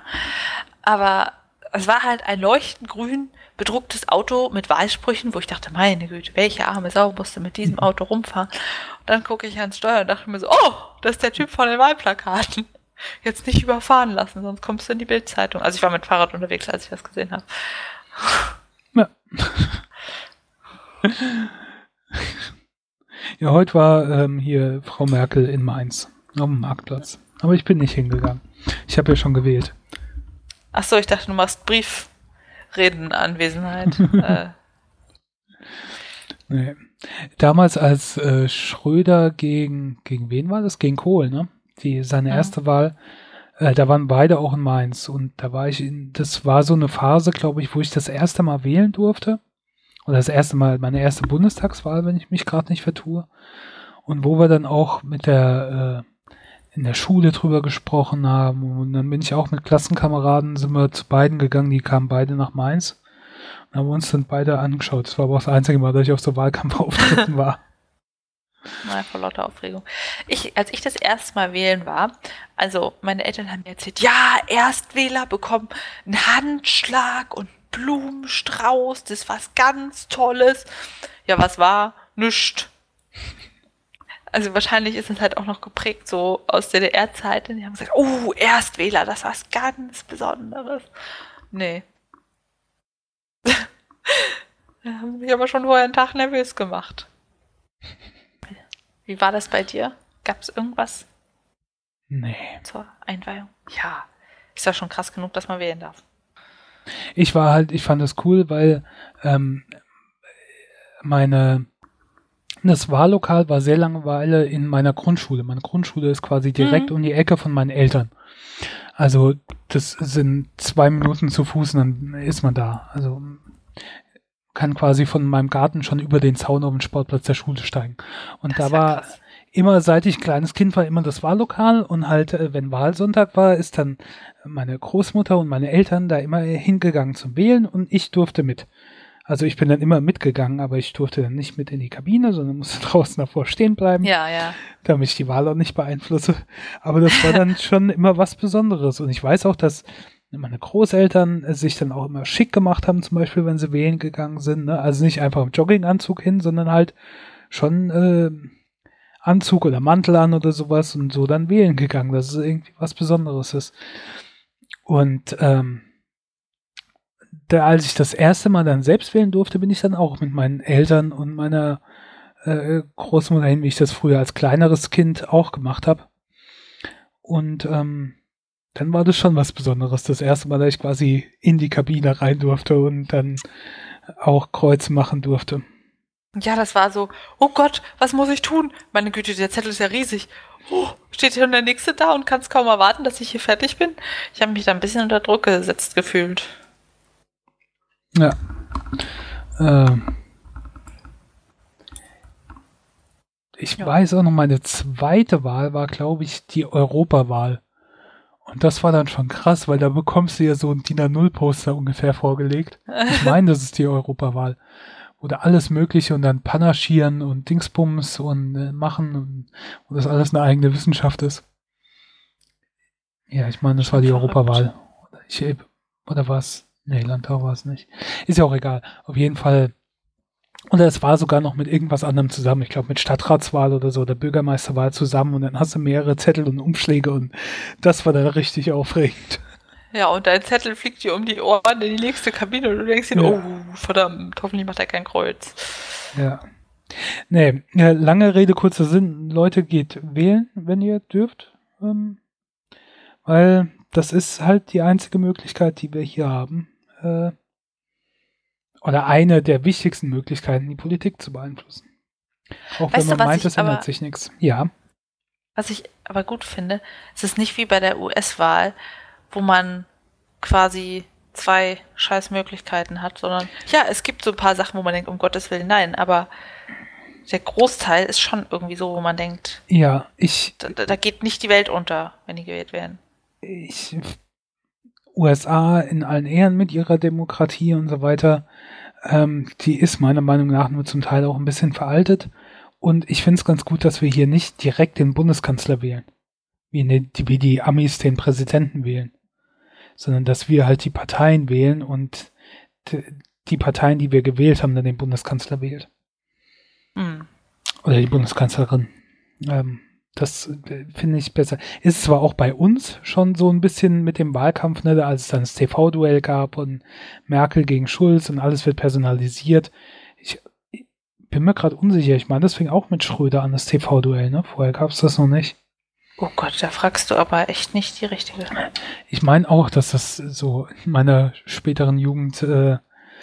aber es war halt ein leuchtend grün bedrucktes Auto mit Wahlsprüchen, wo ich dachte, meine Güte, welche arme Sau musste mit diesem Auto rumfahren. Und dann gucke ich ans Steuer und dachte mir so, oh, das ist der Typ von den Wahlplakaten. Jetzt nicht überfahren lassen, sonst kommst du in die Bild-Zeitung. Also ich war mit Fahrrad unterwegs, als ich das gesehen habe. Ja. Ja, heute war ähm, hier Frau Merkel in Mainz auf dem Marktplatz. Aber ich bin nicht hingegangen. Ich habe ja schon gewählt. Ach so, ich dachte, du machst Briefredenanwesenheit. äh. Nee. Damals als äh, Schröder gegen, gegen wen war das? Gegen Kohl, ne? Die, seine ja. erste Wahl, äh, da waren beide auch in Mainz und da war ich in, das war so eine Phase, glaube ich, wo ich das erste Mal wählen durfte. Oder das erste Mal, meine erste Bundestagswahl, wenn ich mich gerade nicht vertue. Und wo wir dann auch mit der, äh, in der Schule drüber gesprochen haben. Und dann bin ich auch mit Klassenkameraden, sind wir zu beiden gegangen, die kamen beide nach Mainz. Und haben wir uns dann beide angeschaut. Das war aber auch das einzige Mal, dass ich auf so Wahlkampfauftritten war. Mal vor lauter Aufregung. Ich, als ich das erste Mal wählen war, also meine Eltern haben mir erzählt, ja, Erstwähler bekommen einen Handschlag und Blumenstrauß, das ist was ganz Tolles. Ja, was war? Nischt. Also wahrscheinlich ist es halt auch noch geprägt so aus der D D R-Zeit. Die haben gesagt, oh, Erstwähler, das ist was ganz Besonderes. Nee. Da haben mich aber schon vorher einen Tag nervös gemacht. Wie war das bei dir? Gab es irgendwas? Nee. Zur Einweihung? Ja. Ist ja schon krass genug, dass man wählen darf. Ich war halt, ich fand das cool, weil ähm, meine Das Wahllokal war sehr Langeweile in meiner Grundschule. Meine Grundschule ist quasi direkt Mhm. um die Ecke von meinen Eltern. Also das sind zwei Minuten zu Fuß und dann ist man da. Also kann quasi von meinem Garten schon über den Zaun auf den Sportplatz der Schule steigen. Und Das da ist ja war krass. immer, seit ich kleines Kind war, immer das Wahllokal und halt, äh, wenn Wahlsonntag war, ist dann meine Großmutter und meine Eltern da immer hingegangen zum Wählen und ich durfte mit. Also ich bin dann immer mitgegangen, aber ich durfte dann nicht mit in die Kabine, sondern musste draußen davor stehen bleiben, Ja, ja. damit ich die Wahl auch nicht beeinflusse. Aber das war dann schon immer was Besonderes. Und ich weiß auch, dass meine Großeltern sich dann auch immer schick gemacht haben, zum Beispiel, wenn sie wählen gegangen sind. Ne? Also nicht einfach im Jogginganzug hin, sondern halt schon äh, Anzug oder Mantel an oder sowas und so dann wählen gegangen, dass es irgendwie was Besonderes ist. Und ähm, da, als ich das erste Mal dann selbst wählen durfte, bin ich dann auch mit meinen Eltern und meiner äh, Großmutter hin, wie ich das früher als kleineres Kind auch gemacht habe. Und ähm, dann war das schon was Besonderes. Das erste Mal, dass ich quasi in die Kabine rein durfte und dann auch Kreuze machen durfte. Ja, das war so, oh Gott, was muss ich tun? Meine Güte, der Zettel ist ja riesig. Oh, steht hier der Nächste da und kann es kaum erwarten, dass ich hier fertig bin? Ich habe mich da ein bisschen unter Druck gesetzt gefühlt. Ja. Äh, ich Ja. weiß auch noch, meine zweite Wahl war, glaube ich, die Europawahl. Und das war dann schon krass, weil da bekommst du ja so ein D I N A null Poster ungefähr vorgelegt. Ich meine, das ist die Europawahl. Oder alles Mögliche und dann panaschieren und Dingsbums und äh, machen und, und das alles eine eigene Wissenschaft ist. Ja, ich meine, das war die Verrückt. Europawahl. Ich, oder was? Nee, Landtag war es nicht. Ist ja auch egal. Auf jeden Fall. Und es war sogar noch mit irgendwas anderem zusammen. Ich glaube mit Stadtratswahl oder so, oder Bürgermeisterwahl zusammen. Und dann hast du mehrere Zettel und Umschläge und das war dann richtig aufregend. Ja, und dein Zettel fliegt dir um die Ohren in die nächste Kabine und du denkst dir, Ja. oh, verdammt, hoffentlich macht er kein Kreuz. Ja. Nee, äh, lange Rede, kurzer Sinn. Leute, geht wählen, wenn ihr dürft. Ähm, weil das ist halt die einzige Möglichkeit, die wir hier haben. Äh, oder eine der wichtigsten Möglichkeiten, die Politik zu beeinflussen. Auch Weißt wenn du, man was meint, ich es ändert aber- sich nichts. Ja. Was ich aber gut finde, es ist nicht wie bei der U S-Wahl, wo man quasi zwei Scheißmöglichkeiten hat, sondern ja, es gibt so ein paar Sachen, wo man denkt, um Gottes Willen, nein, aber der Großteil ist schon irgendwie so, wo man denkt, Ja, ich, da, da geht nicht die Welt unter, wenn die gewählt werden. ich, U S A in allen Ehren mit ihrer Demokratie und so weiter, ähm, die ist meiner Meinung nach nur zum Teil auch ein bisschen veraltet. Und ich finde es ganz gut, dass wir hier nicht direkt den Bundeskanzler wählen, wie, ne, die, wie die Amis den Präsidenten wählen, sondern dass wir halt die Parteien wählen und d- die Parteien, die wir gewählt haben, dann den Bundeskanzler wählt. Hm. Oder die Bundeskanzlerin. Ähm, das äh, finde ich besser. Ist zwar auch bei uns schon so ein bisschen mit dem Wahlkampf, ne, als es dann das T V-Duell gab und Merkel gegen Schulz und alles wird personalisiert. Ich, ich bin mir gerade unsicher. Ich meine, das fing auch mit Schröder an, das T V-Duell, ne? Vorher gab es das noch nicht. Oh Gott, da fragst du aber echt nicht die richtige. Ich meine auch, dass das so in meiner späteren Jugend äh,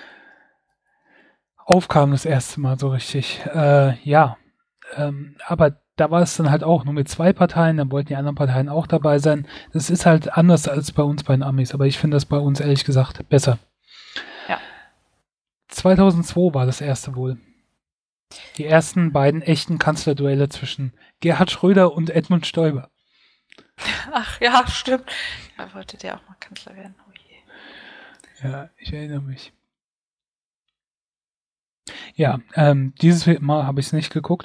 aufkam das erste Mal so richtig. Äh, ja, ähm, aber da war es dann halt auch nur mit zwei Parteien, dann wollten die anderen Parteien auch dabei sein. Das ist halt anders als bei uns bei den Amis, aber ich finde das bei uns ehrlich gesagt besser. Ja. zweitausendzwei war das erste wohl. Die ersten beiden echten Kanzlerduelle zwischen Gerhard Schröder und Edmund Stoiber. Ach ja, stimmt. Da wollte der auch mal Kanzler werden. Oh je. Ja, ich erinnere mich. Ja, ähm, dieses Mal habe ich es nicht geguckt.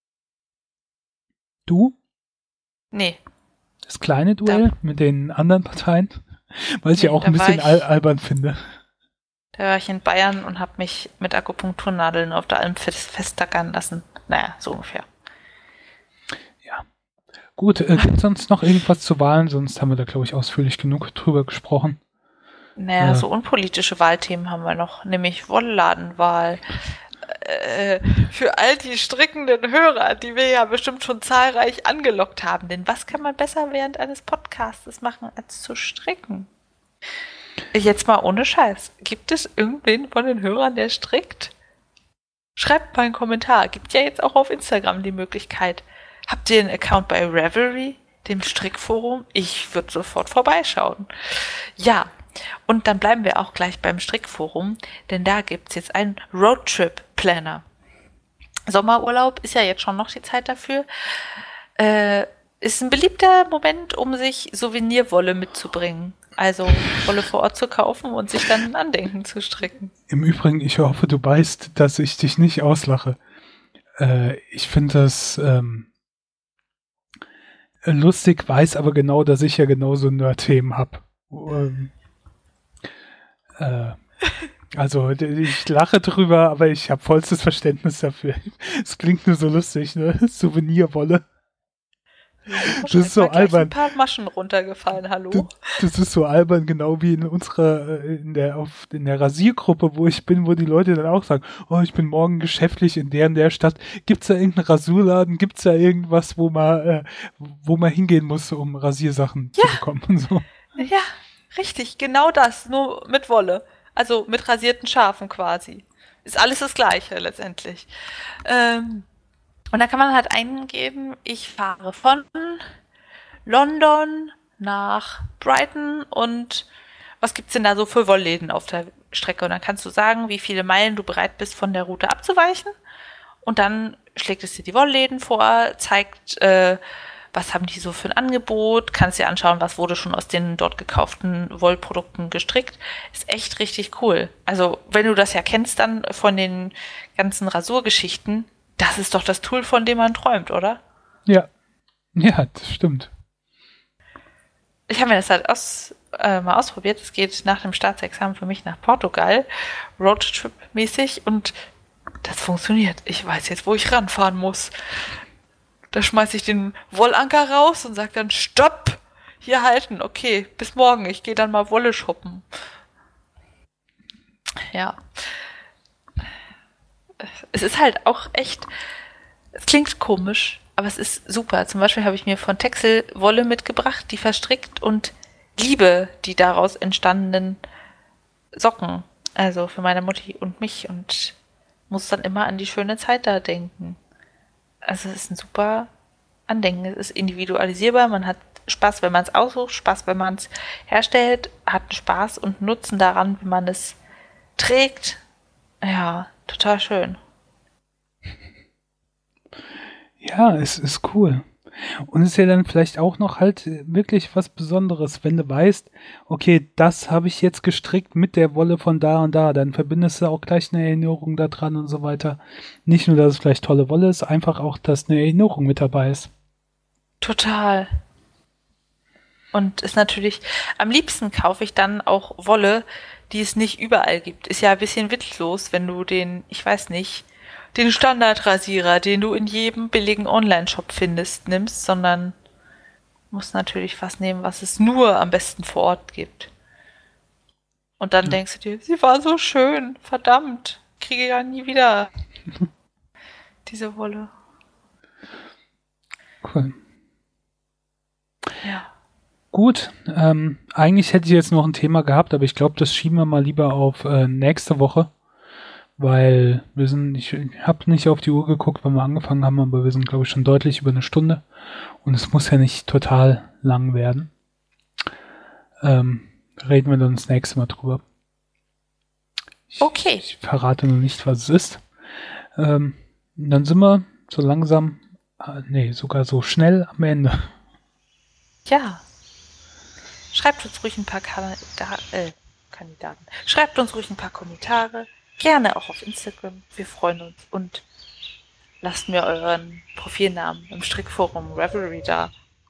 Du? Nee, Das kleine Duell mit den anderen Parteien? Weil ich Nee, ja auch da ein bisschen war al ich- albern finde. da war ich in Bayern und habe mich mit Akupunkturnadeln auf der Alm fest- festtackern lassen. Naja, so ungefähr. Gut, äh, gibt sonst noch irgendwas zu Wahlen? Sonst haben wir da, glaube ich, ausführlich genug drüber gesprochen. Naja, Ja. so unpolitische Wahlthemen haben wir noch, nämlich Wollladenwahl. Äh, für all die strickenden Hörer, die wir ja bestimmt schon zahlreich angelockt haben. Denn was kann man besser während eines Podcasts machen, als zu stricken? Jetzt mal ohne Scheiß. Gibt es irgendwen von den Hörern, der strickt? Schreibt mal einen Kommentar. Gibt ja jetzt auch auf Instagram die Möglichkeit. Habt ihr einen Account bei Ravelry, dem Strickforum? Ich würde sofort vorbeischauen. Ja, und dann bleiben wir auch gleich beim Strickforum, denn da gibt's jetzt einen Roadtrip-Planner. Sommerurlaub ist ja jetzt schon noch die Zeit dafür. Äh, ist ein beliebter Moment, um sich Souvenirwolle mitzubringen. Also Wolle vor Ort zu kaufen und sich dann ein Andenken zu stricken. Im Übrigen, ich hoffe, du weißt, dass ich dich nicht auslache. Äh, ich finde das ähm, lustig, weiß aber genau, dass ich ja genauso Nerd-Themen habe. Ähm, äh, also ich lache drüber, aber ich habe vollstes Verständnis dafür. Es klingt nur so lustig, ne? Souvenirwolle. Das ist so albern. Ein paar Maschen runtergefallen, hallo. Das, das ist so albern, genau wie in unserer, in der, auf, in der Rasiergruppe, wo ich bin, wo die Leute dann auch sagen, oh, ich bin morgen geschäftlich in der und der Stadt. Gibt's da irgendeinen Rasurladen? Gibt's da irgendwas, wo man, äh, wo man hingehen muss, um Rasiersachen ja. zu bekommen und so? Ja, richtig, genau das, nur mit Wolle. Also mit rasierten Schafen quasi. Ist alles das Gleiche letztendlich. Ähm, Und da kann man halt eingeben, ich fahre von London nach Brighton und was gibt's denn da so für Wollläden auf der Strecke? Und dann kannst du sagen, wie viele Meilen du bereit bist, von der Route abzuweichen. Und dann schlägt es dir die Wollläden vor, zeigt, äh, was haben die so für ein Angebot, kannst dir anschauen, was wurde schon aus den dort gekauften Wollprodukten gestrickt. Ist echt richtig cool. Also wenn du das ja kennst dann von den ganzen Rasurgeschichten, das ist doch das Tool, von dem man träumt, oder? Ja, ja, das stimmt. Ich habe mir das halt aus, äh, mal ausprobiert. Es geht nach dem Staatsexamen für mich nach Portugal, Roadtrip-mäßig, und das funktioniert. Ich weiß jetzt, wo ich ranfahren muss. Da schmeiße ich den Wollanker raus und sage dann, stopp, hier halten, okay, bis morgen, ich gehe dann mal Wolle shoppen. Ja. Es ist halt auch echt, es klingt komisch, aber es ist super. Zum Beispiel habe ich mir von Texel Wolle mitgebracht, die verstrickt, und liebe die daraus entstandenen Socken. Also für meine Mutti und mich, und muss dann immer an die schöne Zeit da denken. Also es ist ein super Andenken. Es ist individualisierbar, man hat Spaß, wenn man es aussucht, Spaß, wenn man es herstellt, hat Spaß und Nutzen daran, wenn man es trägt. Ja, total schön. Ja, es ist cool. Und es ist ja dann vielleicht auch noch halt wirklich was Besonderes, wenn du weißt, okay, das habe ich jetzt gestrickt mit der Wolle von da und da, dann verbindest du auch gleich eine Erinnerung da dran und so weiter. Nicht nur, dass es vielleicht tolle Wolle ist, einfach auch, dass eine Erinnerung mit dabei ist. Total. Und ist natürlich, am liebsten kaufe ich dann auch Wolle, die es nicht überall gibt. Ist ja ein bisschen witzlos, wenn du den, ich weiß nicht, den Standardrasierer, den du in jedem billigen Online-Shop findest, nimmst, sondern musst natürlich was nehmen, was es nur am besten vor Ort gibt. Und dann ja. denkst du dir, sie war so schön, verdammt, kriege ja nie wieder diese Wolle. Cool. Ja. Gut, ähm, eigentlich hätte ich jetzt noch ein Thema gehabt, aber ich glaube, das schieben wir mal lieber auf äh, nächste Woche. Weil wir sind, ich habe nicht auf die Uhr geguckt, wann wir angefangen haben, aber wir sind, glaube ich, schon deutlich über eine Stunde. Und es muss ja nicht total lang werden. Ähm, reden wir dann das nächste Mal drüber. Ich, okay. Ich verrate noch nicht, was es ist. Ähm, dann sind wir so langsam, äh, nee, sogar so schnell am Ende. Ja. Schreibt uns ruhig ein paar Kandidaten, äh, Kandidaten. Schreibt uns ruhig ein paar Kommentare. Gerne auch auf Instagram. Wir freuen uns. Und lasst mir euren Profilnamen im Strickforum Ravelry da.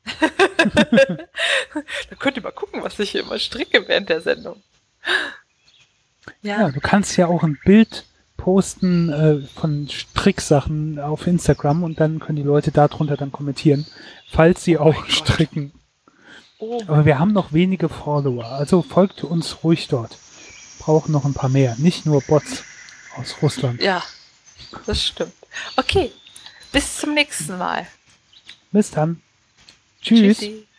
Dann könnt ihr mal gucken, was ich hier immer stricke während der Sendung. Ja, ja, du kannst ja auch ein Bild posten äh, von Stricksachen auf Instagram und dann können die Leute darunter dann kommentieren, falls sie oh auch stricken. Oh. Aber wir haben noch wenige Follower, also folgt uns ruhig dort. Brauchen noch ein paar mehr, nicht nur Bots aus Russland. Ja, das stimmt. Okay, bis zum nächsten Mal. Bis dann. Tschüss. Tschüssi.